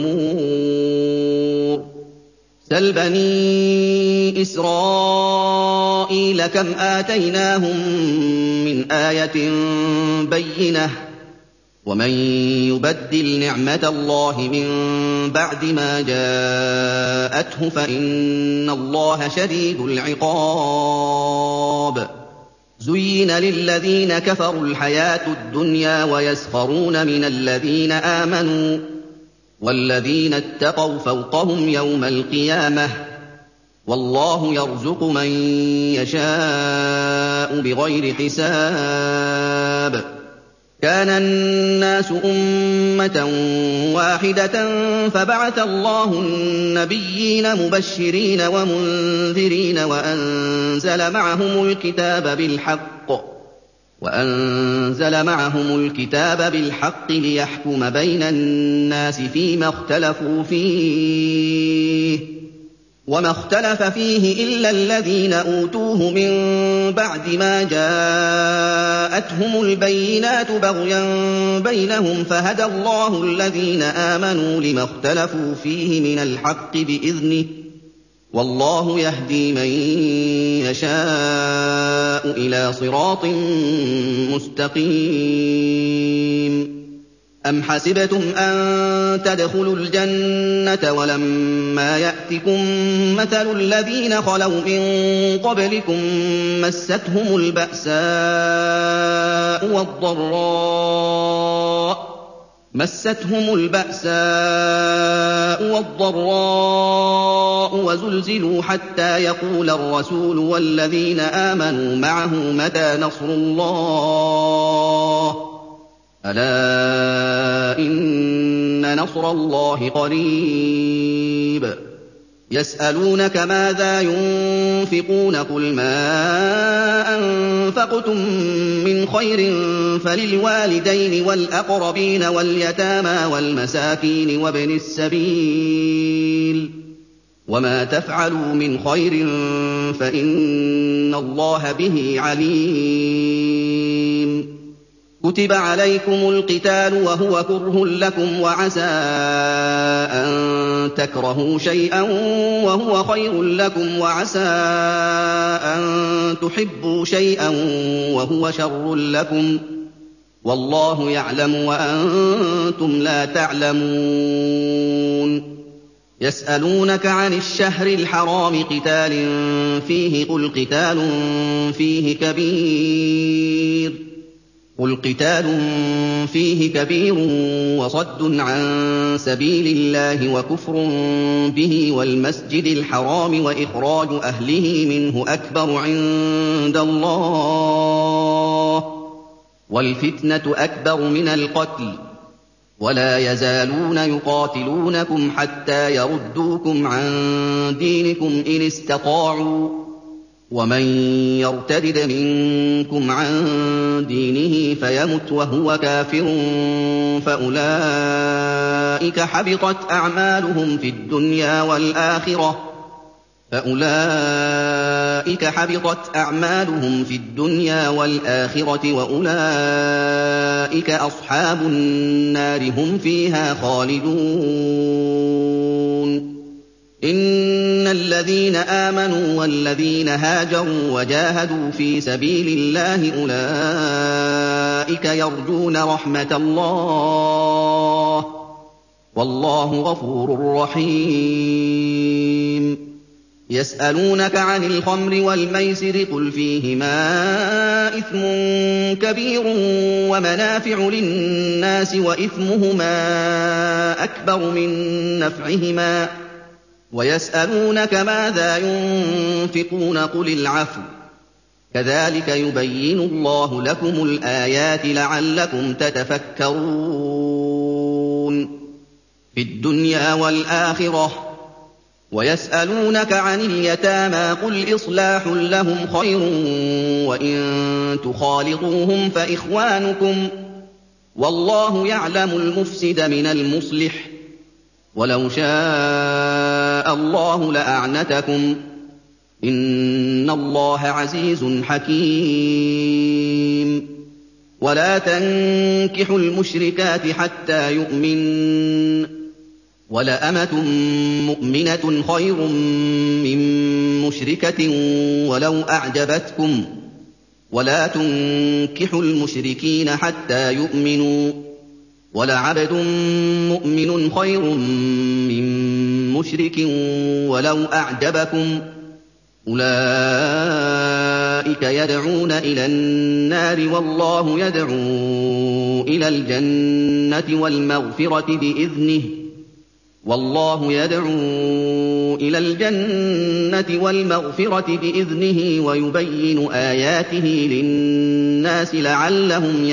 الأمور سل بني إسرائيل كم آتيناهم من آية بينة ومن يبدل نعمة الله من بعد ما جاءته فإن الله شديد العقاب زين للذين كفروا الحياة الدنيا ويسخرون من الذين آمنوا والذين اتقوا فوقهم يوم القيامة والله يرزق من يشاء بغير حساب كان الناس أمة واحدة فبعث الله النبيين مبشرين ومنذرين وأنزل معهم الكتاب بالحق وأنزل معهم الكتاب بالحق ليحكم بين الناس فيما اختلفوا فيه وما اختلف فيه إلا الذين أوتوه من بعد ما جاءتهم البينات بغيا بينهم فهدى الله الذين آمنوا لما اختلفوا فيه من الحق بإذنه والله يهدي من يشاء إلى صراط مستقيم أم حسبتم أن تدخلوا الجنة ولما يأتكم مثل الذين خلوا من قبلكم مستهم البأساء والضراء مستهم البأساء والضراء وزلزلوا حتى يقول الرسول والذين آمنوا معه متى نصر الله ألا إن نصر الله قريب يسألونك ماذا ينفقون قل ما أنفقتم من خير فللوالدين والأقربين واليتامى والمساكين وابن السبيل وما تفعلوا من خير فإن الله به عليم كتب عليكم القتال وهو كره لكم وعسى أن تكرهوا شيئا وهو خير لكم وعسى أن تحبوا شيئا وهو شر لكم والله يعلم وأنتم لا تعلمون يسألونك عن الشهر الحرام قتال فيه قل قتال فيه كبير قُلْ قِتَالٌ فِيهِ كَبِيرٌ وَصَدٌّ عَن سَبِيلِ اللَّهِ وَكُفْرٌ بِهِ وَالْمَسْجِدِ الْحَرَامِ وَإِخْرَاجُ أَهْلِهِ مِنْهُ أَكْبَرُ عِندَ اللَّهِ وَالْفِتْنَةُ أَكْبَرُ مِنَ الْقَتْلِ ۗ وَلَا يَزَالُونَ يُقَاتِلُونَكُمْ حَتَّىٰ يَرُدُّوكُمْ عَن دِينِكُمْ إِنِ اسْتَطَاعُوا ۚ وَمَن يَرْتَدِدْ مِنكُمْ عَن دِينِهِ فَيَمُتْ وَهُوَ كَافِرٌ فَأُولَٰئِكَ حَبِطَتْ أَعْمَالُهُمْ فِي الدُّنْيَا وَالْآخِرَةِ فَأُولَٰئِكَ حَبِطَتْ أَعْمَالُهُمْ فِي الدُّنْيَا وَالْآخِرَةِ وَأُولَٰئِكَ أَصْحَابُ النَّارِ هُمْ فِيهَا خَالِدُونَ إِنَّ الَّذِينَ آمَنُوا وَالَّذِينَ هَاجَرُوا وَجَاهَدُوا فِي سَبِيلِ اللَّهِ أُولَٰئِكَ يَرْجُونَ رَحْمَتَ اللَّهِ ۗ وَاللَّهُ غَفُورٌ رَّحِيمٌ يَسْأَلُونَكَ عَنِ الْخَمْرِ وَالْمَيْسِرِ ۖ قُلْ فِيهِمَا إِثْمٌ كَبِيرٌ وَمَنَافِعُ لِلنَّاسِ وَإِثْمُهُمَا أَكْبَرُ مِن نَّفْعِهِمَا ۗ وَيَسْأَلُونَكَ مَاذَا يُنفِقُونَ ۖ قُلِ الْعَفْوَ ۗ كَذَٰلِكَ يُبَيِّنُ اللَّهُ لَكُمُ الْآيَاتِ لَعَلَّكُمْ تَتَفَكَّرُونَ فِي الدُّنْيَا وَالْآخِرَةِ ۗ وَيَسْأَلُونَكَ عَنِ الْيَتَامَىٰ ۖ قُلْ إِصْلَاحٌ لَّهُمْ خَيْرٌ وَإِن تُخَالِطُوهُمْ فَإِخْوَانُكُمْ ۚ وَاللَّهُ يَعْلَمُ الْمُفْسِدَ مِنَ الْمُصْلِحِ ۚ وَلَوْ شَاءَ اللَّهُ لَأَعْنَتَكُمْ ۚ إِنَّ اللَّهَ عَزِيزٌ حَكِيمٌ وَلَا تَنكِحُوا الْمُشْرِكَاتِ حَتَّىٰ يُؤْمِنَّ ۚ وَلَأَمَةٌ مُّؤْمِنَةٌ خَيْرٌ مِّن مُّشْرِكَةٍ وَلَوْ أَعْجَبَتْكُمْ ۗ وَلَا تُنكِحُوا الْمُشْرِكِينَ حَتَّىٰ يُؤْمِنُوا ۚ وَلَعَبْدٌ مُّؤْمِنٌ خَيْرٌ مِّن مُّشْرِكٍ وَلَوْ أَعْجَبَكُمْ ۗ أُولَٰئِكَ يَدْعُونَ إِلَى النَّارِ وَاللَّهُ يَدْعُو إِلَى الْجَنَّةِ وَالْمَغْفِرَةِ بِإِذْنِهِ ۖ وَاللَّهُ يَدْعُو إِلَى الْجَنَّةِ وَالْمَغْفِرَةِ بِإِذْنِهِ وَيُبَيِّنُ آيَاتِهِ لِلنَّاسِ لَعَلَّهُمْ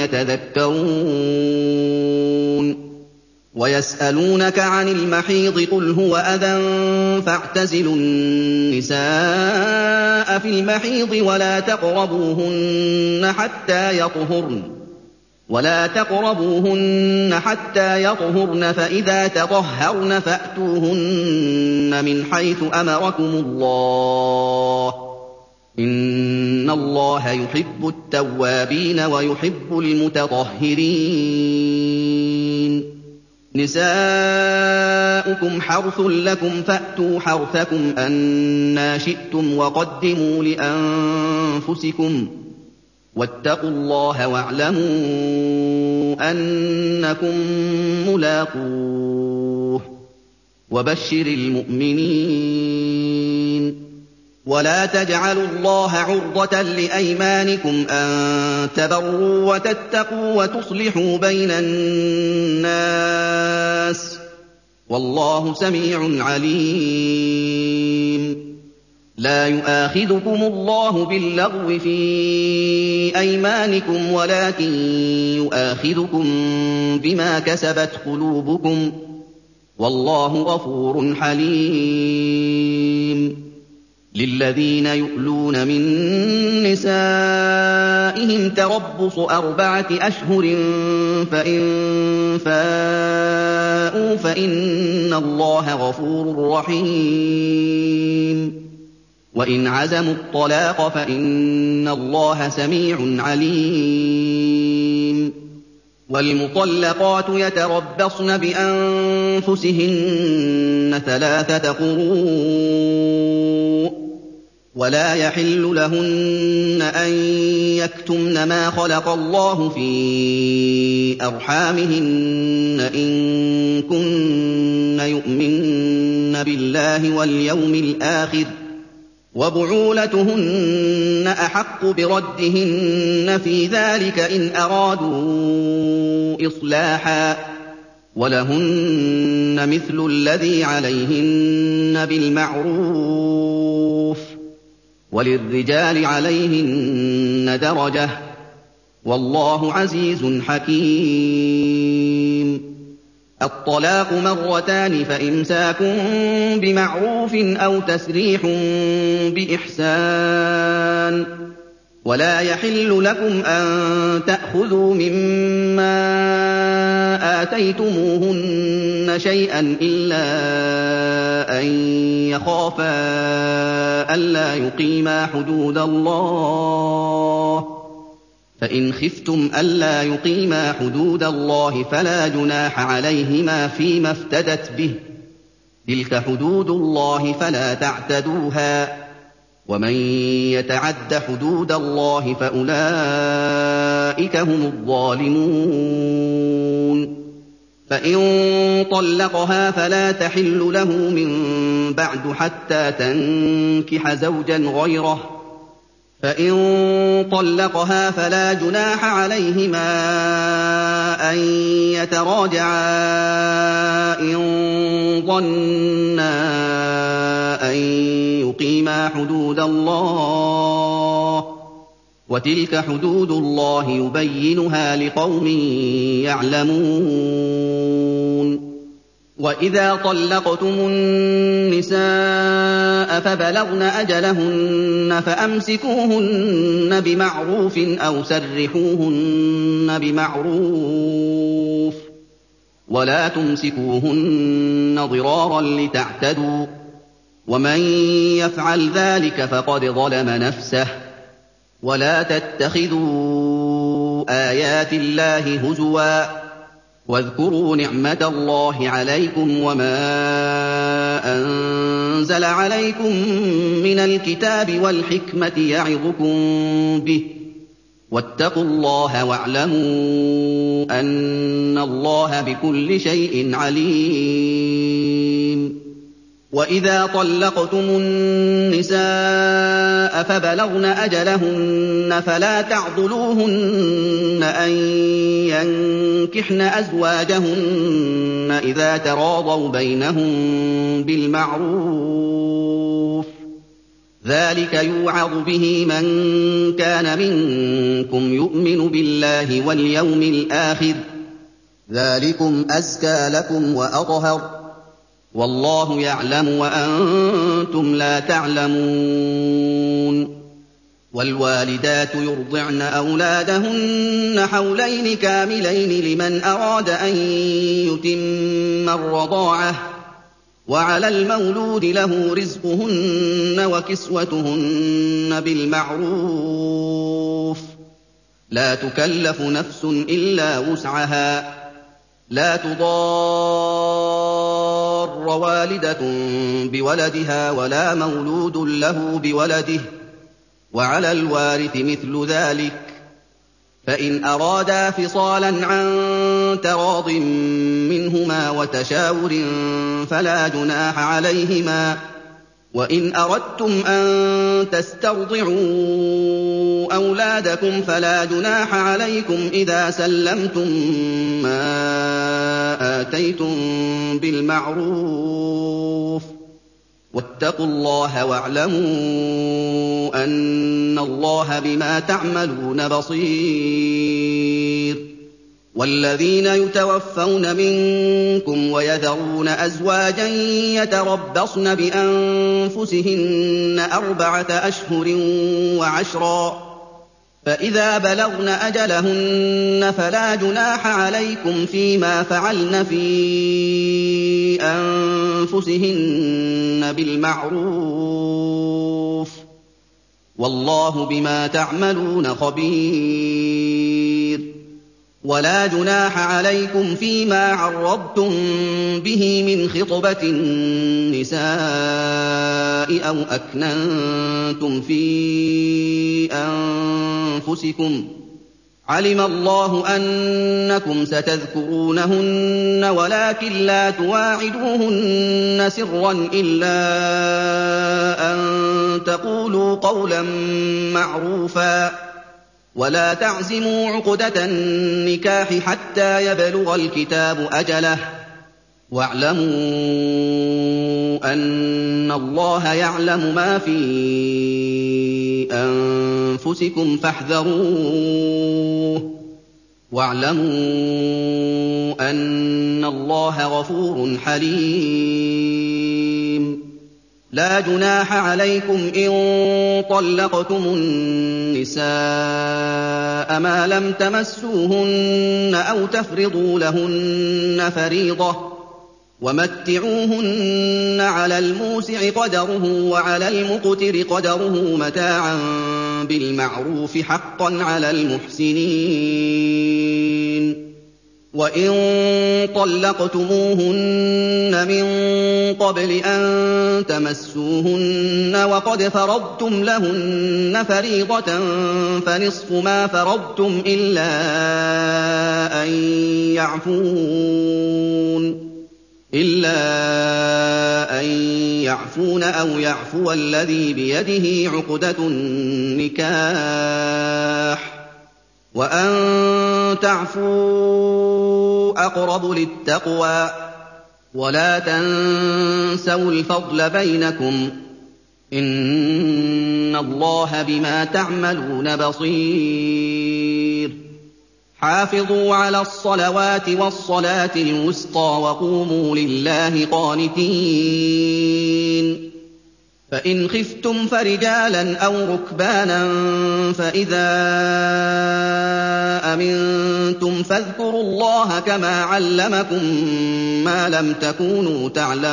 يَتَذَكَّرُونَ وَيَسْأَلُونَكَ عَنِ الْمَحِيضِ ۖ قُلْ هُوَ أَذًى فَاعْتَزِلُوا النِّسَاءَ فِي الْمَحِيضِ وَلَا تَقْرَبُوهُنَّ حَتَّىٰ يَطْهُرْنَ ولا تقربوهن حتى يطهرن فإذا تطهرن فأتوهن من حيث أمركم الله إن الله يحب التوابين ويحب المتطهرين نساؤكم حرث لكم فأتوا حرثكم أنى شئتم وقدموا لأنفسكم واتقوا الله واعلموا أنكم ملاقوه وبشر المؤمنين ولا تجعلوا الله عرضة لأيمانكم أن تبروا وتتقوا وتصلحوا بين الناس والله سميع عليم لا يؤاخذكم الله باللغو في أيمانكم ولكن يؤاخذكم بما كسبت قلوبكم والله غفور حليم للذين يؤلون من نسائهم تربص أربعة أشهر فإن فاءوا فإن الله غفور رحيم وإن عزموا الطلاق فإن الله سميع عليم والمطلقات يتربصن بأنفسهن ثلاثة قروء ولا يحل لهن أن يكتمن ما خلق الله في أرحامهن إن كن يؤمن بالله واليوم الآخر وَبُعُولَتُهُنَّ أَحَقُّ بِرَدِّهِنَّ فِي ذَٰلِكَ إِنْ أَرَادُوا إِصْلَاحًا ۚ وَلَهُنَّ مِثْلُ الَّذِي عَلَيْهِنَّ بِالْمَعْرُوفِ ۚ وَلِلرِّجَالِ عَلَيْهِنَّ دَرَجَةٌ ۗ وَاللَّهُ عَزِيزٌ حَكِيمٌ. الطلاق مرتان فإمساك بمعروف أو تسريح بإحسان. ولا يحل لكم أن تأخذوا مما آتيتموهن شيئا إلا أن يخافا ألا يقيما حدود الله، فإن خفتم ألا يقيما حدود الله فلا جناح عليهما فيما افتدت به، تلك حدود الله فلا تعتدوها، ومن يتعد حدود الله فأولئك هم الظالمون. فإن طلقها فلا تحل له من بعد حتى تنكح زوجا غيره، فإن طلقها فلا جناح عليهما أن يتراجعا إن ظنا أن يقيما حدود الله، وتلك حدود الله يبينها لقوم يعلمون. وَإِذَا طَلَّقْتُمُ النِّسَاءَ فَبَلَغْنَ أَجَلَهُنَّ فَأَمْسِكُوهُنَّ بِمَعْرُوفٍ أَوْ سَرِّحُوهُنَّ بِمَعْرُوفٍ ۚ وَلَا تُمْسِكُوهُنَّ ضِرَارًا لِّتَعْتَدُوا ۚ وَمَن يَفْعَلْ ذَٰلِكَ فَقَدْ ظَلَمَ نَفْسَهُ. وَلَا تَتَّخِذُوا آيَاتِ اللَّهِ هُزُوًا، وَاذْكُرُوا نِعْمَةَ اللَّهِ عَلَيْكُمْ وَمَا أَنزَلَ عَلَيْكُم مِّنَ الْكِتَابِ وَالْحِكْمَةِ يَعِظُكُم بِهِ ۚ وَاتَّقُوا اللَّهَ وَاعْلَمُوا أَنَّ اللَّهَ بِكُلِّ شَيْءٍ عَلِيمٌ. وَإِذَا طَلَّقْتُمُ النِّسَاءَ فَبَلَغْنَ أَجَلَهُنَّ فَلَا تَعْضُلُوهُنَّ أَن يَنكِحْنَ أَزْوَاجَهُنَّ إِذَا تَرَاضَوْا بَيْنَهُم بِالْمَعْرُوفِ ۗ ذَٰلِكَ يُوعَظُ بِهِ مَن كَانَ مِنكُمْ يُؤْمِنُ بِاللَّهِ وَالْيَوْمِ الْآخِرِ ۗ ذَٰلِكُمْ أَزْكَىٰ لَكُمْ وَأَطْهَرُ، وَاللَّهُ يَعْلَمُ وَأَنتُمْ لَا تَعْلَمُونَ. وَالْوَالِدَاتُ يُرْضِعْنَ أَوْلَادَهُنَّ حَوْلَيْنِ كَامِلَيْنِ لِمَنْ أَرَادَ أَن يُتِمَّ الرَّضَاعَةَ ۚ وَعَلَى الْمَوْلُودِ لَهُ رِزْقُهُنَّ وَكِسْوَتُهُنَّ بِالْمَعْرُوفِ ۚ لَا تُكَلَّفُ نَفْسٌ إِلَّا وُسْعَهَا ۚ لَا تُضَارَّ وَالِدَةٌ بِوَلَدِهَا وَلَا مَوْلُودٌ لَّهُ بِوَلَدِهِ ۚ وَعَلَى الْوَارِثِ مِثْلُ ذَٰلِكَ ۗ فَإِنْ أَرَادَا فِصَالًا عَن تَرَاضٍ مِّنْهُمَا وَتَشَاوُرٍ فَلَا جُنَاحَ عَلَيْهِمَا ۗ وَإِنْ أَرَدتُّمْ أَن تَسْتَرْضِعُوا أَوْلَادَكُمْ فَلَا جُنَاحَ عَلَيْكُمْ إِذَا سَلَّمْتُم مَّا آتَيْتُم بِالْمَعْرُوفِ ۗ وَاتَّقُوا اللَّهَ وَاعْلَمُوا أَنَّ اللَّهَ بِمَا تَعْمَلُونَ بَصِيرٌ. وَالَّذِينَ يُتَوَفَّوْنَ مِنكُمْ وَيَذَرُونَ أَزْوَاجًا يَتَرَبَّصْنَ بِأَنفُسِهِنَّ أَرْبَعَةَ أَشْهُرٍ وَعَشْرًا ۖ فَإِذَا بَلَغْنَ أَجَلَهُنَّ فَلَا جُنَاحَ عَلَيْكُمْ فِيمَا فَعَلْنَ فِي أَنفُسِهِنَّ بِالْمَعْرُوفِ ۗ وَاللَّهُ بِمَا تَعْمَلُونَ خَبِيرٌ. وَلَا جُنَاحَ عَلَيْكُمْ فِيمَا عَرَّضْتُم بِهِ مِنْ خِطْبَةِ النِّسَاءِ أَوْ أَكْنَنتُمْ فِي أَنفُسِكُمْ ۚ عَلِمَ اللَّهُ أَنَّكُمْ سَتَذْكُرُونَهُنَّ وَلَٰكِن لَّا تُوَاعِدُوهُنَّ سِرًّا إِلَّا أَن تَقُولُوا قَوْلًا مَّعْرُوفًا وَلَا تَعْزِمُوا عُقْدَةَ النِّكَاحِ حَتَّىٰ يَبْلُغَ الْكِتَابُ أَجَلَهُ ۚ وَاعْلَمُوا أَنَّ اللَّهَ يَعْلَمُ مَا فِي أَنفُسِكُمْ فَاحْذَرُوهُ ۚ وَاعْلَمُوا أَنَّ اللَّهَ غَفُورٌ حَلِيمٌ لَّا جُنَاحَ عَلَيْكُمْ إِن طَلَّقْتُمُ النِّسَاءَ مَا لَمْ تَمَسُّوهُنَّ أَوْ تَفْرِضُوا لَهُنَّ فَرِيضَةً ۚ وَمَتِّعُوهُنَّ عَلَى الْمُوسِعِ قَدَرُهُ وَعَلَى الْمُقْتِرِ قَدَرُهُ مَتَاعًا بِالْمَعْرُوفِ ۖ حَقًّا عَلَى الْمُحْسِنِينَ وَإِن طَلَّقْتُمُوهُنَّ مِن قَبْلِ أَن تَمَسُّوهُنَّ وَقَدْ فَرَضْتُمْ لَهُنَّ فَرِيضَةً فَنِصْفُ مَا فَرَضْتُمْ إِلَّا أَن يَعْفُونَ إِلَّا أَن يَعْفُونَ أَوْ يَعْفُوَ الَّذِي بِيَدِهِ عُقْدَةُ النِّكَاحِ ۚ وَأَن تَعْفُوا أَقْرَبُ لِلتَّقْوَىٰ ۚ وَلَا تَنسَوُا الْفَضْلَ بَيْنَكُمْ ۚ إِنَّ اللَّهَ بِمَا تَعْمَلُونَ بَصِيرٌ حافظوا على الصلوات والصلاة الوسطى وقوموا لله قانتين فإن خفتم فرجالا أو ركبانا فإذا أمنتم فاذكروا الله كما علمكم ما لم تكونوا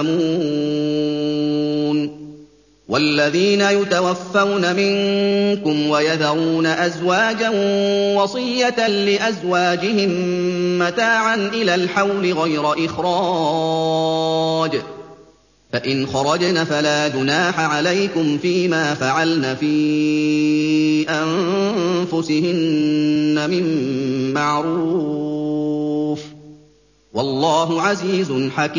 تعلمون والذين يتوفون منكم ويذرون أزواجا وصية لأزواجهم متاعا إلى الحول غير إخراج فإن خرجن فلا جناح عليكم فيما فعلن في أنفسهن من معروف والله عزيز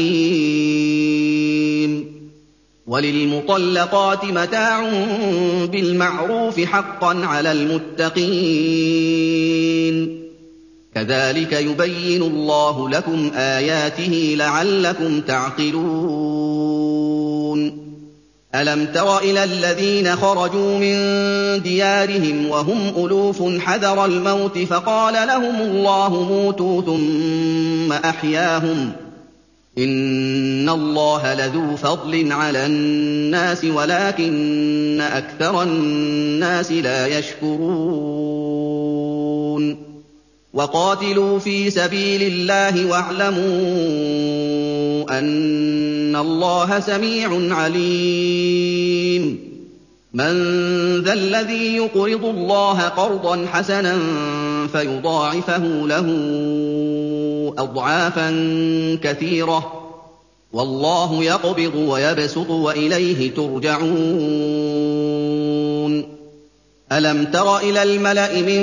حكيم وللمطلقات متاع بالمعروف حقا على المتقين كذلك يبين الله لكم آياته لعلكم تعقلون ألم تر إلى الذين خرجوا من ديارهم وهم ألوف حذر الموت فقال لهم الله موتوا ثم أحياهم إن الله لذو فضل على الناس ولكن أكثر الناس لا يشكرون وقاتلوا في سبيل الله واعلموا أن الله سميع عليم من ذا الذي يقرض الله قرضا حسنا فيضاعفه له أضعافا كثيرة والله يقبض ويبسط وإليه ترجعون ألم تر إلى الملأ من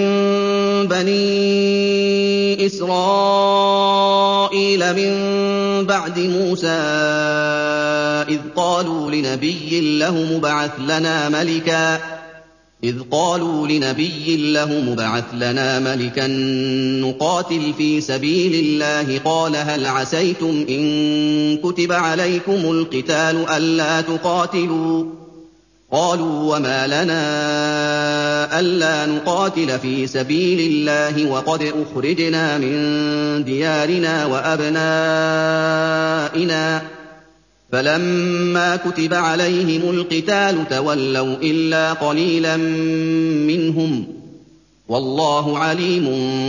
بني إسرائيل من بعد موسى إذ قالوا لنبي له مبعث لنا ملكا إذ قالوا لنبي له مبعث لنا ملكا نقاتل في سبيل الله قال هل عسيتم إن كتب عليكم القتال ألا تقاتلوا قالوا وما لنا ألا نقاتل في سبيل الله وقد أخرجنا من ديارنا وأبنائنا فلما كتب عليهم القتال تولوا إلا قليلا منهم والله عليم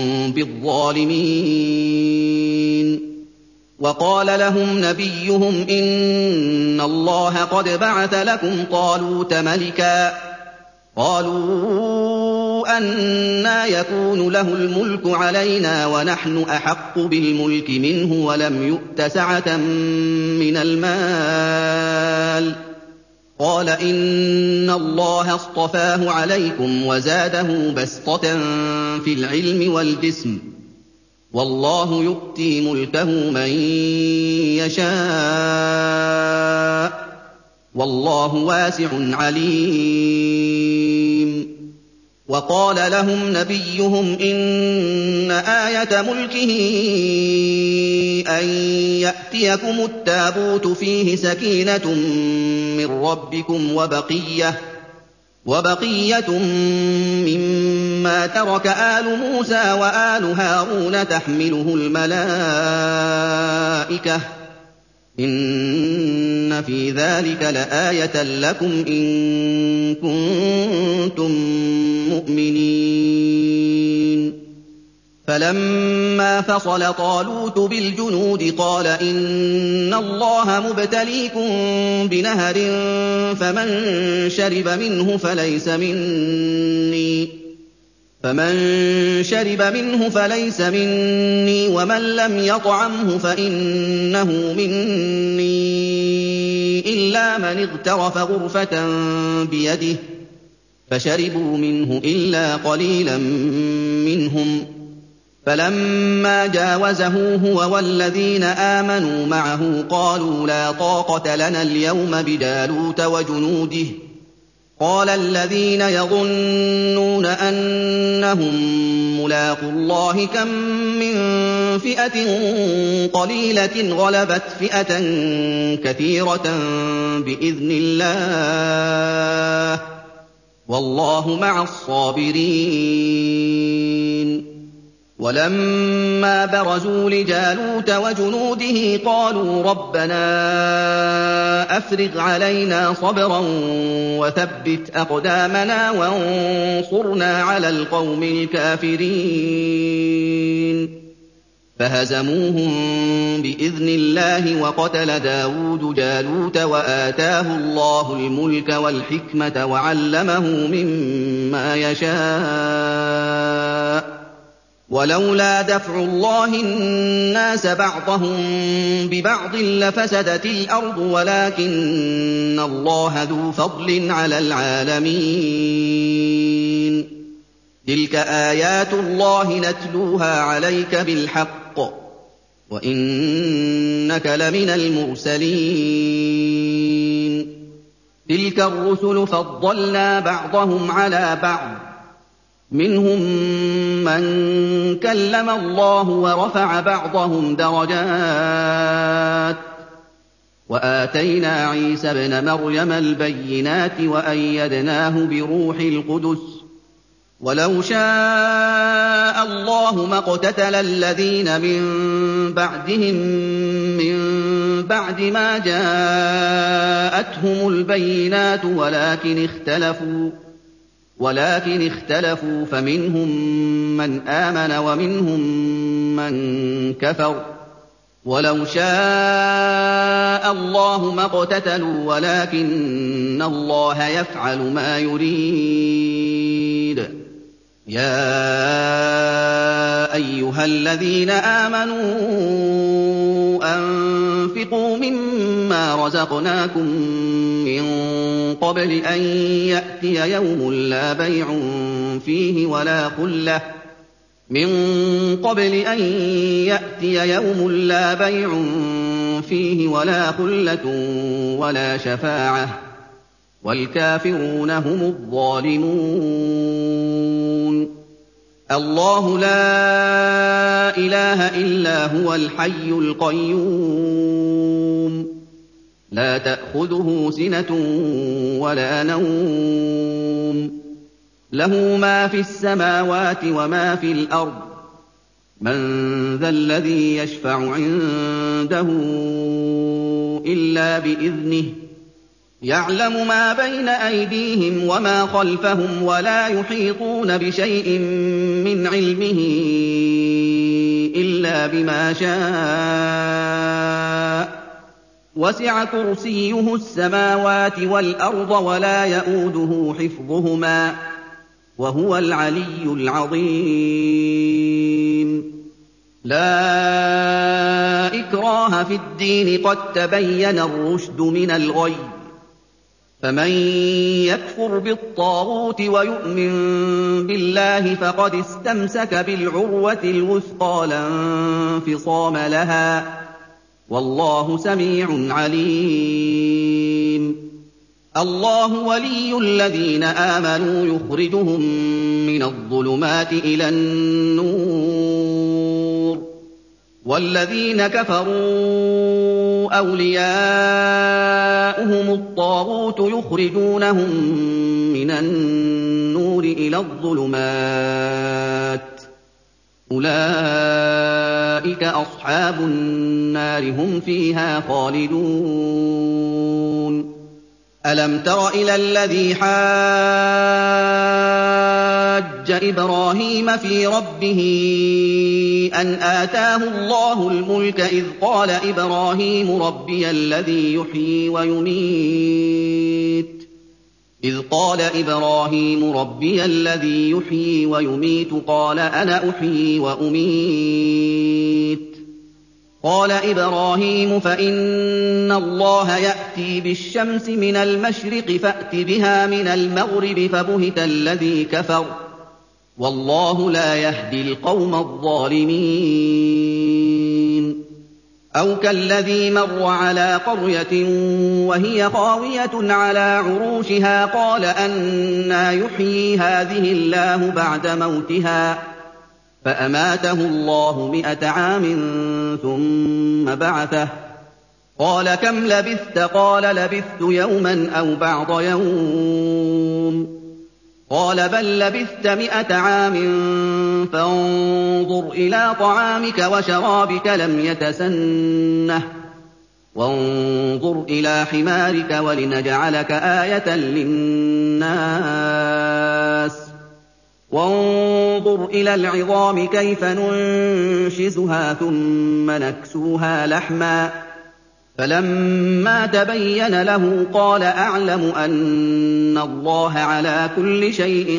بالظالمين وقال لهم نبيهم إن الله قد بعث لكم طالوت ملكا قالوا أنى يكون له الملك علينا ونحن أحق بالملك منه ولم يؤت سعة من المال قال إن الله اصطفاه عليكم وزاده بسطة في العلم والجسم والله يؤتي ملكه من يشاء والله واسع عليم وقال لهم نبيهم إن آية ملكه أن يأتيكم التابوت فيه سكينة من ربكم وبقية وبقية مما ترك آل موسى وآل هارون تحمله الملائكة إن في ذلك لآية لكم إن كنتم مؤمنين فلما فصل طالوت بالجنود قال إن الله مبتليكم بنهر فمن شرب منه فليس مني فمن شرب منه فليس مني ومن لم يطعمه فإنه مني إلا من اغترف غرفة بيده فشربوا منه إلا قليلا منهم فلما جاوزه هو والذين آمنوا معه قالوا لا طاقة لنا اليوم بجالوت وجنوده قال الذين يظنون أنهم ملاقو الله كم من فئة قليلة غلبت فئة كثيرة بإذن الله والله مع الصابرين ولما برزوا لجالوت وجنوده قالوا ربنا أفرغ علينا صبرا وثبت أقدامنا وانصرنا على القوم الكافرين فهزموهم بإذن الله وقتل داود جالوت وآتاه الله الملك والحكمة وعلمه مما يشاء ولولا دفع الله الناس بعضهم ببعض لفسدت الأرض ولكن الله ذو فضل على العالمين تلك آيات الله نتلوها عليك بالحق وإنك لمن المرسلين تلك الرسل فضلنا بعضهم على بعض منهم من كلم الله ورفع بعضهم درجات وآتينا عيسى ابن مريم البينات وأيدناه بروح القدس ولو شاء الله ما اقتتل الذين من بعدهم من بعد ما جاءتهم البينات ولكن اختلفوا ولكن اختلفوا فمنهم من آمن ومنهم من كفر ولو شاء الله ما اقتتلوا ولكن الله يفعل ما يريد يا أيها الذين آمنوا أنفقوا مما رزقناكم من قبل أن يأتي يوم لا بيع فيه ولا خلة من قبل أن يأتي يوم لا بيع فيه ولا خلة ولا شفاعة والكافرون هم الظالمون الله لا إله إلا هو الحي القيوم لا تأخذه سنة ولا نوم له ما في السماوات وما في الأرض من ذا الذي يشفع عنده إلا بإذنه يعلم ما بين أيديهم وما خلفهم ولا يحيطون بشيء من علمه إلا بما شاء وسع كرسيه السماوات والأرض ولا يئوده حفظهما وهو العلي العظيم لا إكراه في الدين قد تبين الرشد من الغي فمن يكفر بالطاغوت ويؤمن بالله فقد استمسك بالعروة الوثقى لا انفصام لها ۖ والله سميع عليم. الله ولي الذين آمنوا يخرجهم من الظلمات إلى النور، والذين كفروا أولياؤهم الطاغوت يخرجونهم من النور إلى الظلمات، أولئك أصحاب النار هم فيها خالدون. ألم تر إلى الذي حاج إبراهيم في ربه أن آتاه الله الملك إذ قال إبراهيم ربي الذي يحيي ويميت إذ قال إبراهيم ربي الذي يحيي ويميت قال أنا أحيي وأميت قال إبراهيم فإن الله يأتي بالشمس من المشرق فأت بها من المغرب فبهت الذي كفر والله لا يهدي القوم الظالمين. أو كالذي مر على قرية وهي خاوية على عروشها قال أنى يحيي هذه الله بعد موتها فأماته الله مئة عام ثم بعثه قال كم لبثت قال لبثت يوما أو بعض يوم قال بل لبثت مئة عام فانظر إلى طعامك وشرابك لم يتسنه وانظر إلى حمارك ولنجعلك آية للناس وانظر إلى العظام كيف ننشزها ثم نكسوها لحما فلما تبين له قال أعلم أن الله على كل شيء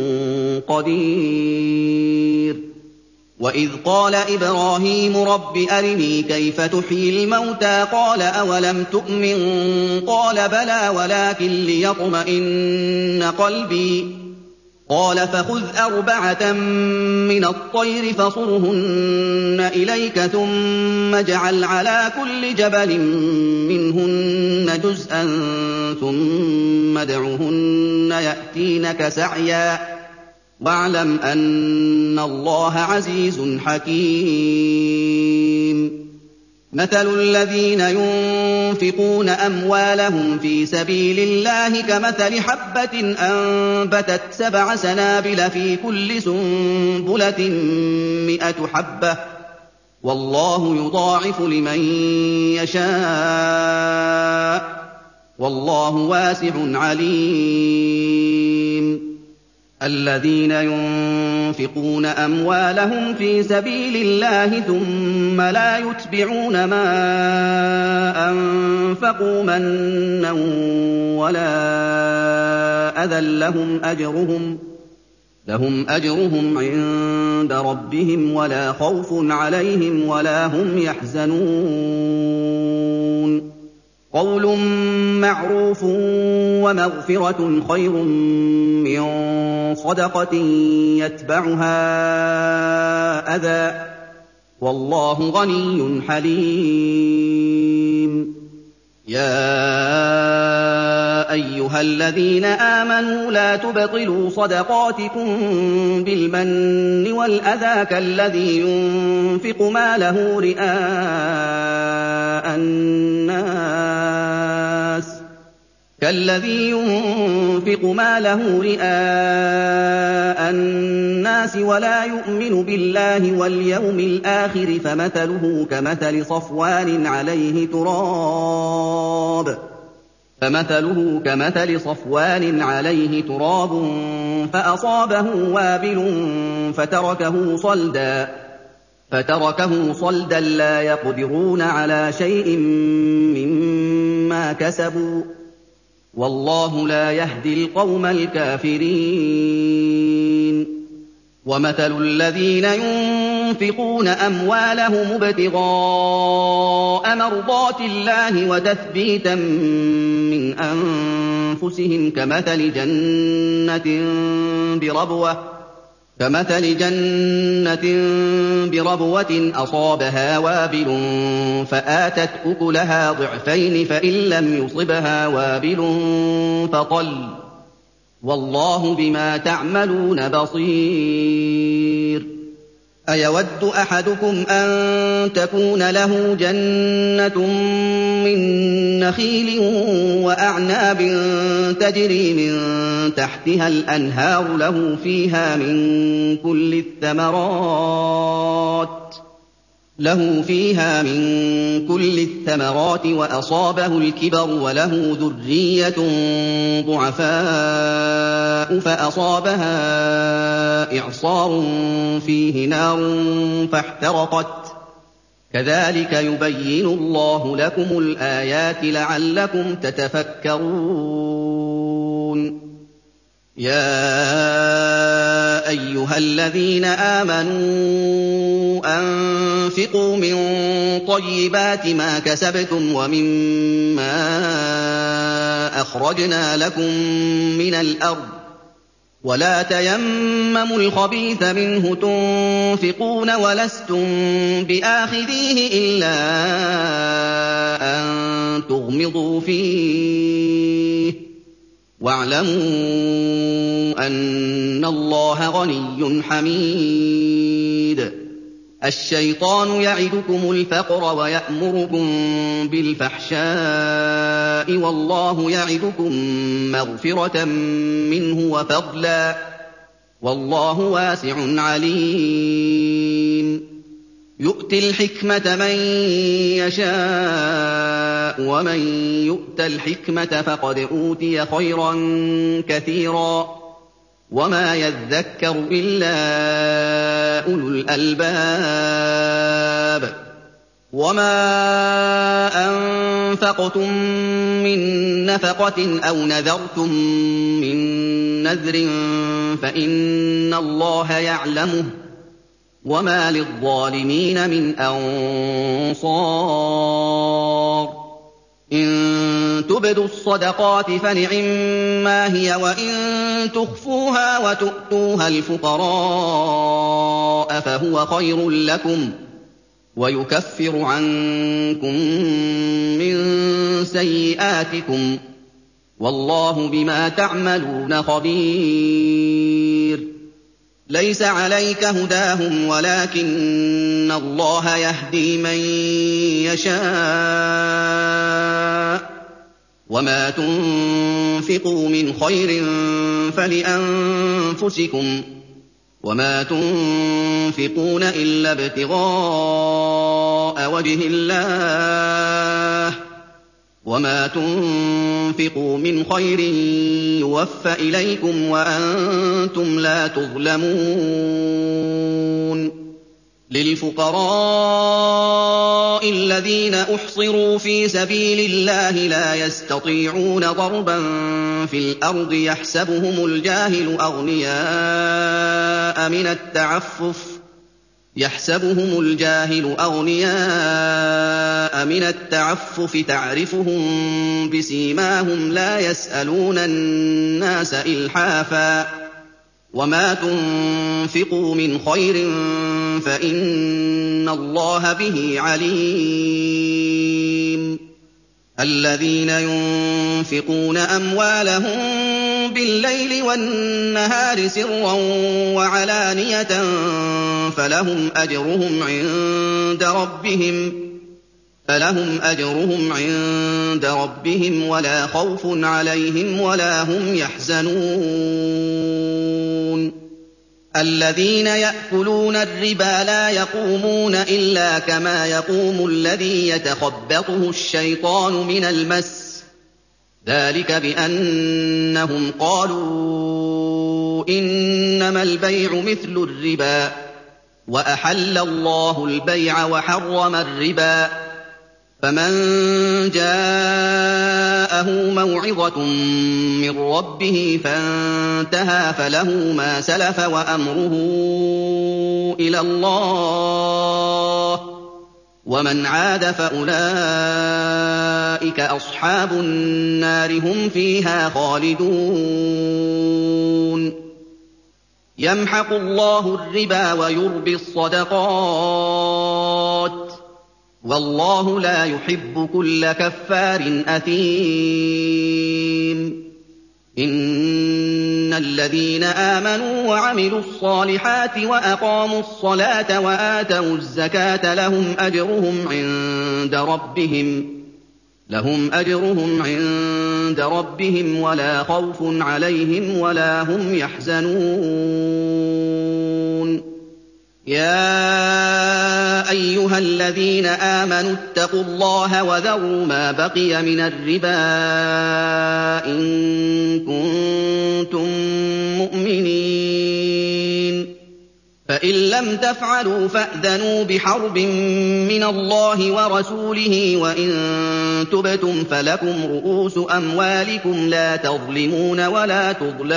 قدير. وإذ قال إبراهيم رب أرني كيف تحيي الموتى قال أولم تؤمن قال بلى ولكن ليطمئن قلبي قال فخذ أربعة من الطير فصرهن إليك ثم اجعل على كل جبل منهن جزءا ثم ادعهن يأتينك سعيا واعلم أن الله عزيز حكيم. مثل الذين ينفقون أموالهم في سبيل الله كمثل حبة أنبتت سبع سنابل في كل سنبلة مئة حبة والله يضاعف لمن يشاء والله واسع عليم. الذين ينفقون أموالهم في سبيل الله ثم لا يتبعون ما أنفقوا منا ولا أذى لهم أجرهم لهم أجرهم عند ربهم ولا خوف عليهم ولا هم يحزنون. قول معروف ومغفرة خير من صدقة يتبعها أذى والله غني حليم. يا أيها الذين آمنوا لا تبطلوا صدقاتكم بالمن والأذى كالذي ينفق ماله رئاء الناس كالذي ينفق ماله رئاء الناس ولا يؤمن بالله واليوم الآخر فمثله كمثل صفوان عليه تراب فمثله كمثل صفوان عليه تراب فأصابه وابل فتركه صلدا فتركه صلدا لا يقدرون على شيء مما كسبوا والله لا يهدي القوم الكافرين. ومثل الذين ينفقون أموالهم ابتغاء مرضات الله وتثبيتا من أنفسهم كمثل جنة بربوة كمثل جنة بربوة أصابها وابل فآتت أكلها ضعفين فإن لم يصبها وابل فطل والله بما تعملون بصير أيود أحدكم أن تكون له جنة من نخيل وأعناب تجري من تحتها الأنهار له فيها من كل الثمرات له فيها من كل الثمرات وأصابه الكبر وله ذرية ضعفاء فأصابها إعصار فيه نار فاحترقت كذلك يبين الله لكم الآيات لعلكم تتفكرون يا أيها الذين آمنوا أنفقوا من طيبات ما كسبتم ومما أخرجنا لكم من الأرض ولا تيمموا الخبيث منه تنفقون ولستم بآخذيه إلا أن تغمضوا فيه واعلموا أن الله غني حميد الشيطان يعدكم الفقر ويأمركم بالفحشاء والله يعدكم مغفرة منه وفضلا والله واسع عليم يؤتي الحكمة من يشاء ومن يؤت الحكمة فقد أوتي خيرا كثيرا وما يذكر إلا أولو الألباب وما أنفقتم من نفقة أو نذرتم من نذر فإن الله يعلمه وما للظالمين من أنصار إن تبدوا الصدقات فنعما هي وإن تخفوها وتؤتوها الفقراء فهو خير لكم ويكفر عنكم من سيئاتكم والله بما تعملون خبير ليس عليك هداهم ولكن الله يهدي من يشاء وما تنفقوا من خير فلأنفسكم وما تنفقون إلا ابتغاء وجه الله وما تنفقوا من خير يوفى إليكم وأنتم لا تظلمون للفقراء الذين أحصروا في سبيل الله لا يستطيعون ضربا في الأرض يحسبهم الجاهل أغنياء من التعفف يحسبهم الجاهل أغنياء من التعفف تعرفهم بسيماهم لا يسألون الناس إلحافا وما تنفقوا من خير فإن الله به عليم الذين ينفقون أموالهم بالليل والنهار سرا وعلانية فلهم أجرهم عند ربهم فلهم أجرهم عند ربهم ولا خوف عليهم ولا هم يحزنون الذين يأكلون الربا لا يقومون إلا كما يقوم الذي يتخبطه الشيطان من المس ذلك بأنهم قالوا إنما البيع مثل الربا وأحل الله البيع وحرم الربا فمن جاءه موعظة من ربه فانتهى فله ما سلف وأمره إلى الله، ومن عاد فأولئك أصحاب النار هم فيها خالدون. يمحق الله الربا ويربي الصدقات، والله لا يحب كل كفار أثيم. إن الذين آمنوا وعملوا الصالحات وأقاموا الصلاة وآتوا الزكاة لهم أجرهم عند ربهم لهم أجرهم عند ربهم ولا خوف عليهم ولا هم يحزنون. يا أيها الذين آمنوا اتقوا الله وذروا ما بقي من الربا إن كنتم مؤمنين، فإن لم تفعلوا فأذنوا بحرب من الله ورسوله، وإن تبتم فلكم رؤوس أموالكم لا تظلمون ولا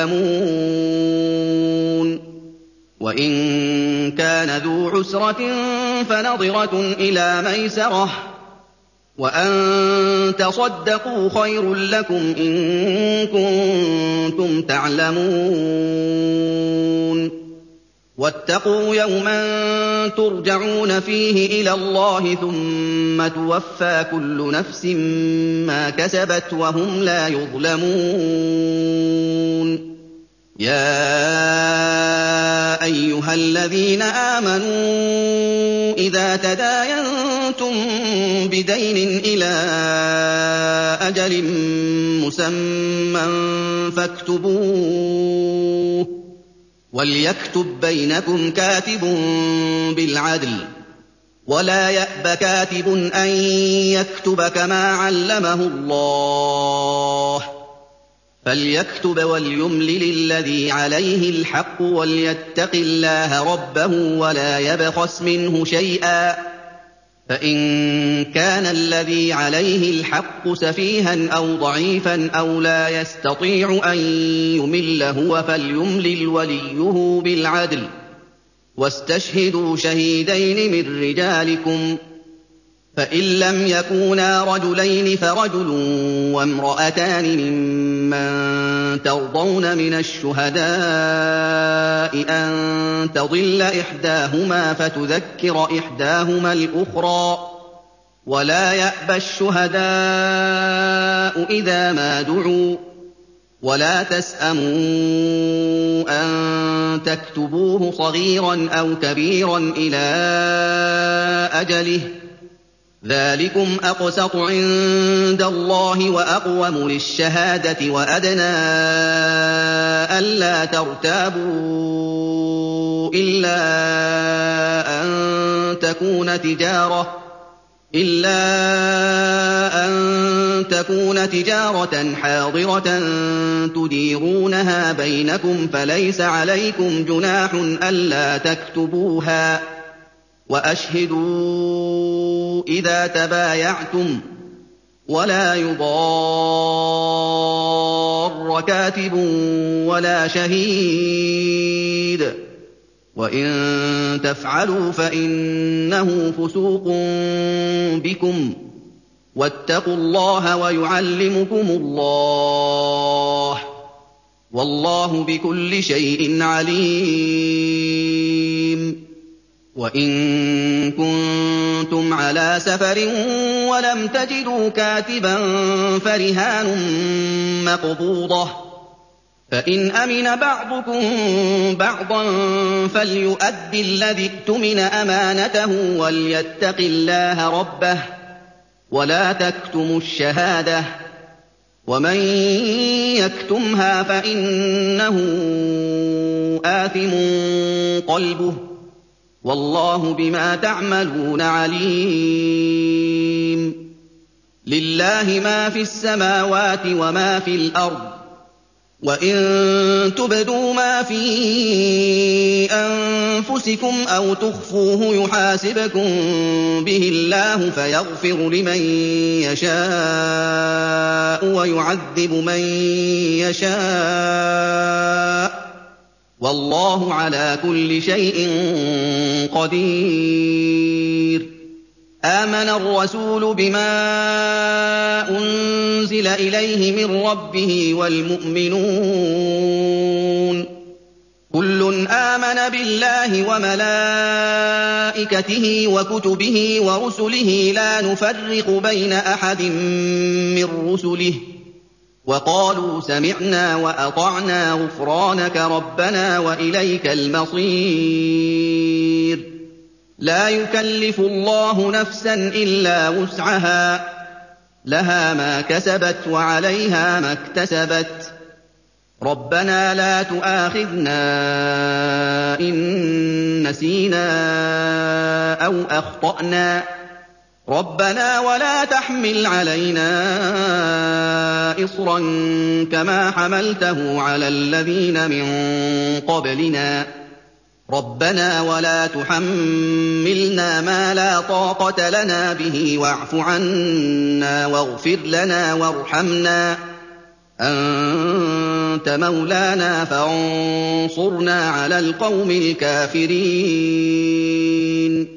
تظلمون. وإن كان ذو عسرة فنظرة إلى ميسرة، وأن تصدقوا خير لكم إن كنتم تعلمون. واتقوا يوما ترجعون فيه إلى الله ثم توفى كل نفس ما كسبت وهم لا يظلمون. يا أيها الذين آمنوا إذا تداينتم بدين إلى أجل مسمى فاكتبوه، وليكتب بينكم كاتب بالعدل، ولا يأب كاتب أن يكتب كما علمه الله، فليكتب وليملل الذي عليه الحق وليتق الله ربه ولا يبخس منه شيئا، فإن كان الذي عليه الحق سفيها أو ضعيفا أو لا يستطيع أن يمل هو فليملل وليه بالعدل، واستشهدوا شهيدين من رجالكم، فإن لم يكونا رجلين فرجل وامرأتان ممن ترضون من الشهداء أن تضل إحداهما فتذكر إحداهما الأخرى، ولا يأبى الشهداء إذا ما دعوا، ولا تسأموا أن تكتبوه صغيرا أو كبيرا إلى أجله، ذلكم أقسط عند الله وأقوم للشهادة وأدنى ألا ترتابوا إلا أن تكون تجارة إلا أن تكون تجارة حاضرة تديرونها بينكم فليس عليكم جناح ألا تكتبوها، وأشهدوا إذا تبايعتم، ولا يضار كاتب ولا شهيد، وإن تفعلوا فإنه فسوق بكم، واتقوا الله ويعلمكم الله، والله بكل شيء عليم. وإن كنتم على سفر ولم تجدوا كاتبا فرهان مقبوضة، فإن أمن بعضكم بعضا فليؤد الذي اؤتمن أمانته وليتق الله ربه، ولا تكتموا الشهادة، ومن يكتمها فإنه آثم قلبه، والله بما تعملون عليم. لله ما في السماوات وما في الأرض، وَإِن تُبْدُوا مَا فِي أَنفُسِكُمْ أَوْ تُخْفُوهُ يُحَاسِبْكُم بِهِ اللَّهُ فَيَغْفِرُ لِمَن يَشَاءُ وَيُعَذِّبُ مَن يَشَاءُ ۗ وَاللَّهُ عَلَىٰ كُلِّ شَيْءٍ قَدِيرٌ. آمَنَ الرَّسُولُ بِمَا أُنزِلَ إِلَيْهِ مِن رَّبِّهِ وَالْمُؤْمِنُونَ كُلٌّ آمَنَ بِاللَّهِ وَمَلَائِكَتِهِ وَكُتُبِهِ وَرُسُلِهِ لَا نُفَرِّقُ بَيْنَ أَحَدٍ مِّن رُّسُلِهِ وَقَالُوا سَمِعْنَا وَأَطَعْنَا غُفْرَانَكَ رَبَّنَا وَإِلَيْكَ الْمَصِيرُ. لَا يُكَلِّفُ اللَّهُ نَفْسًا إِلَّا وُسْعَهَا ۖ لَهَا مَا كَسَبَتْ وَعَلَيْهَا مَا اكْتَسَبَتْ. رَبَّنَا لَا تُؤَاخِذْنَا إِن نَّسِينَا أَوْ أَخْطَأْنَا. رَبَّنَا وَلَا تَحْمِلْ عَلَيْنَا إِصْرًا كَمَا حَمَلْتَهُ عَلَى الَّذِينَ مِن قَبْلِنَا. رَبَّنَا وَلَا تُحَمِّلْنَا مَا لَا طَاقَةَ لَنَا بِهِ وَاعْفُ عَنَّا وَاغْفِرْ لَنَا وَارْحَمْنَا. أَنتَ مَوْلَانَا فَانصُرْنَا عَلَى الْقَوْمِ الْكَافِرِينَ.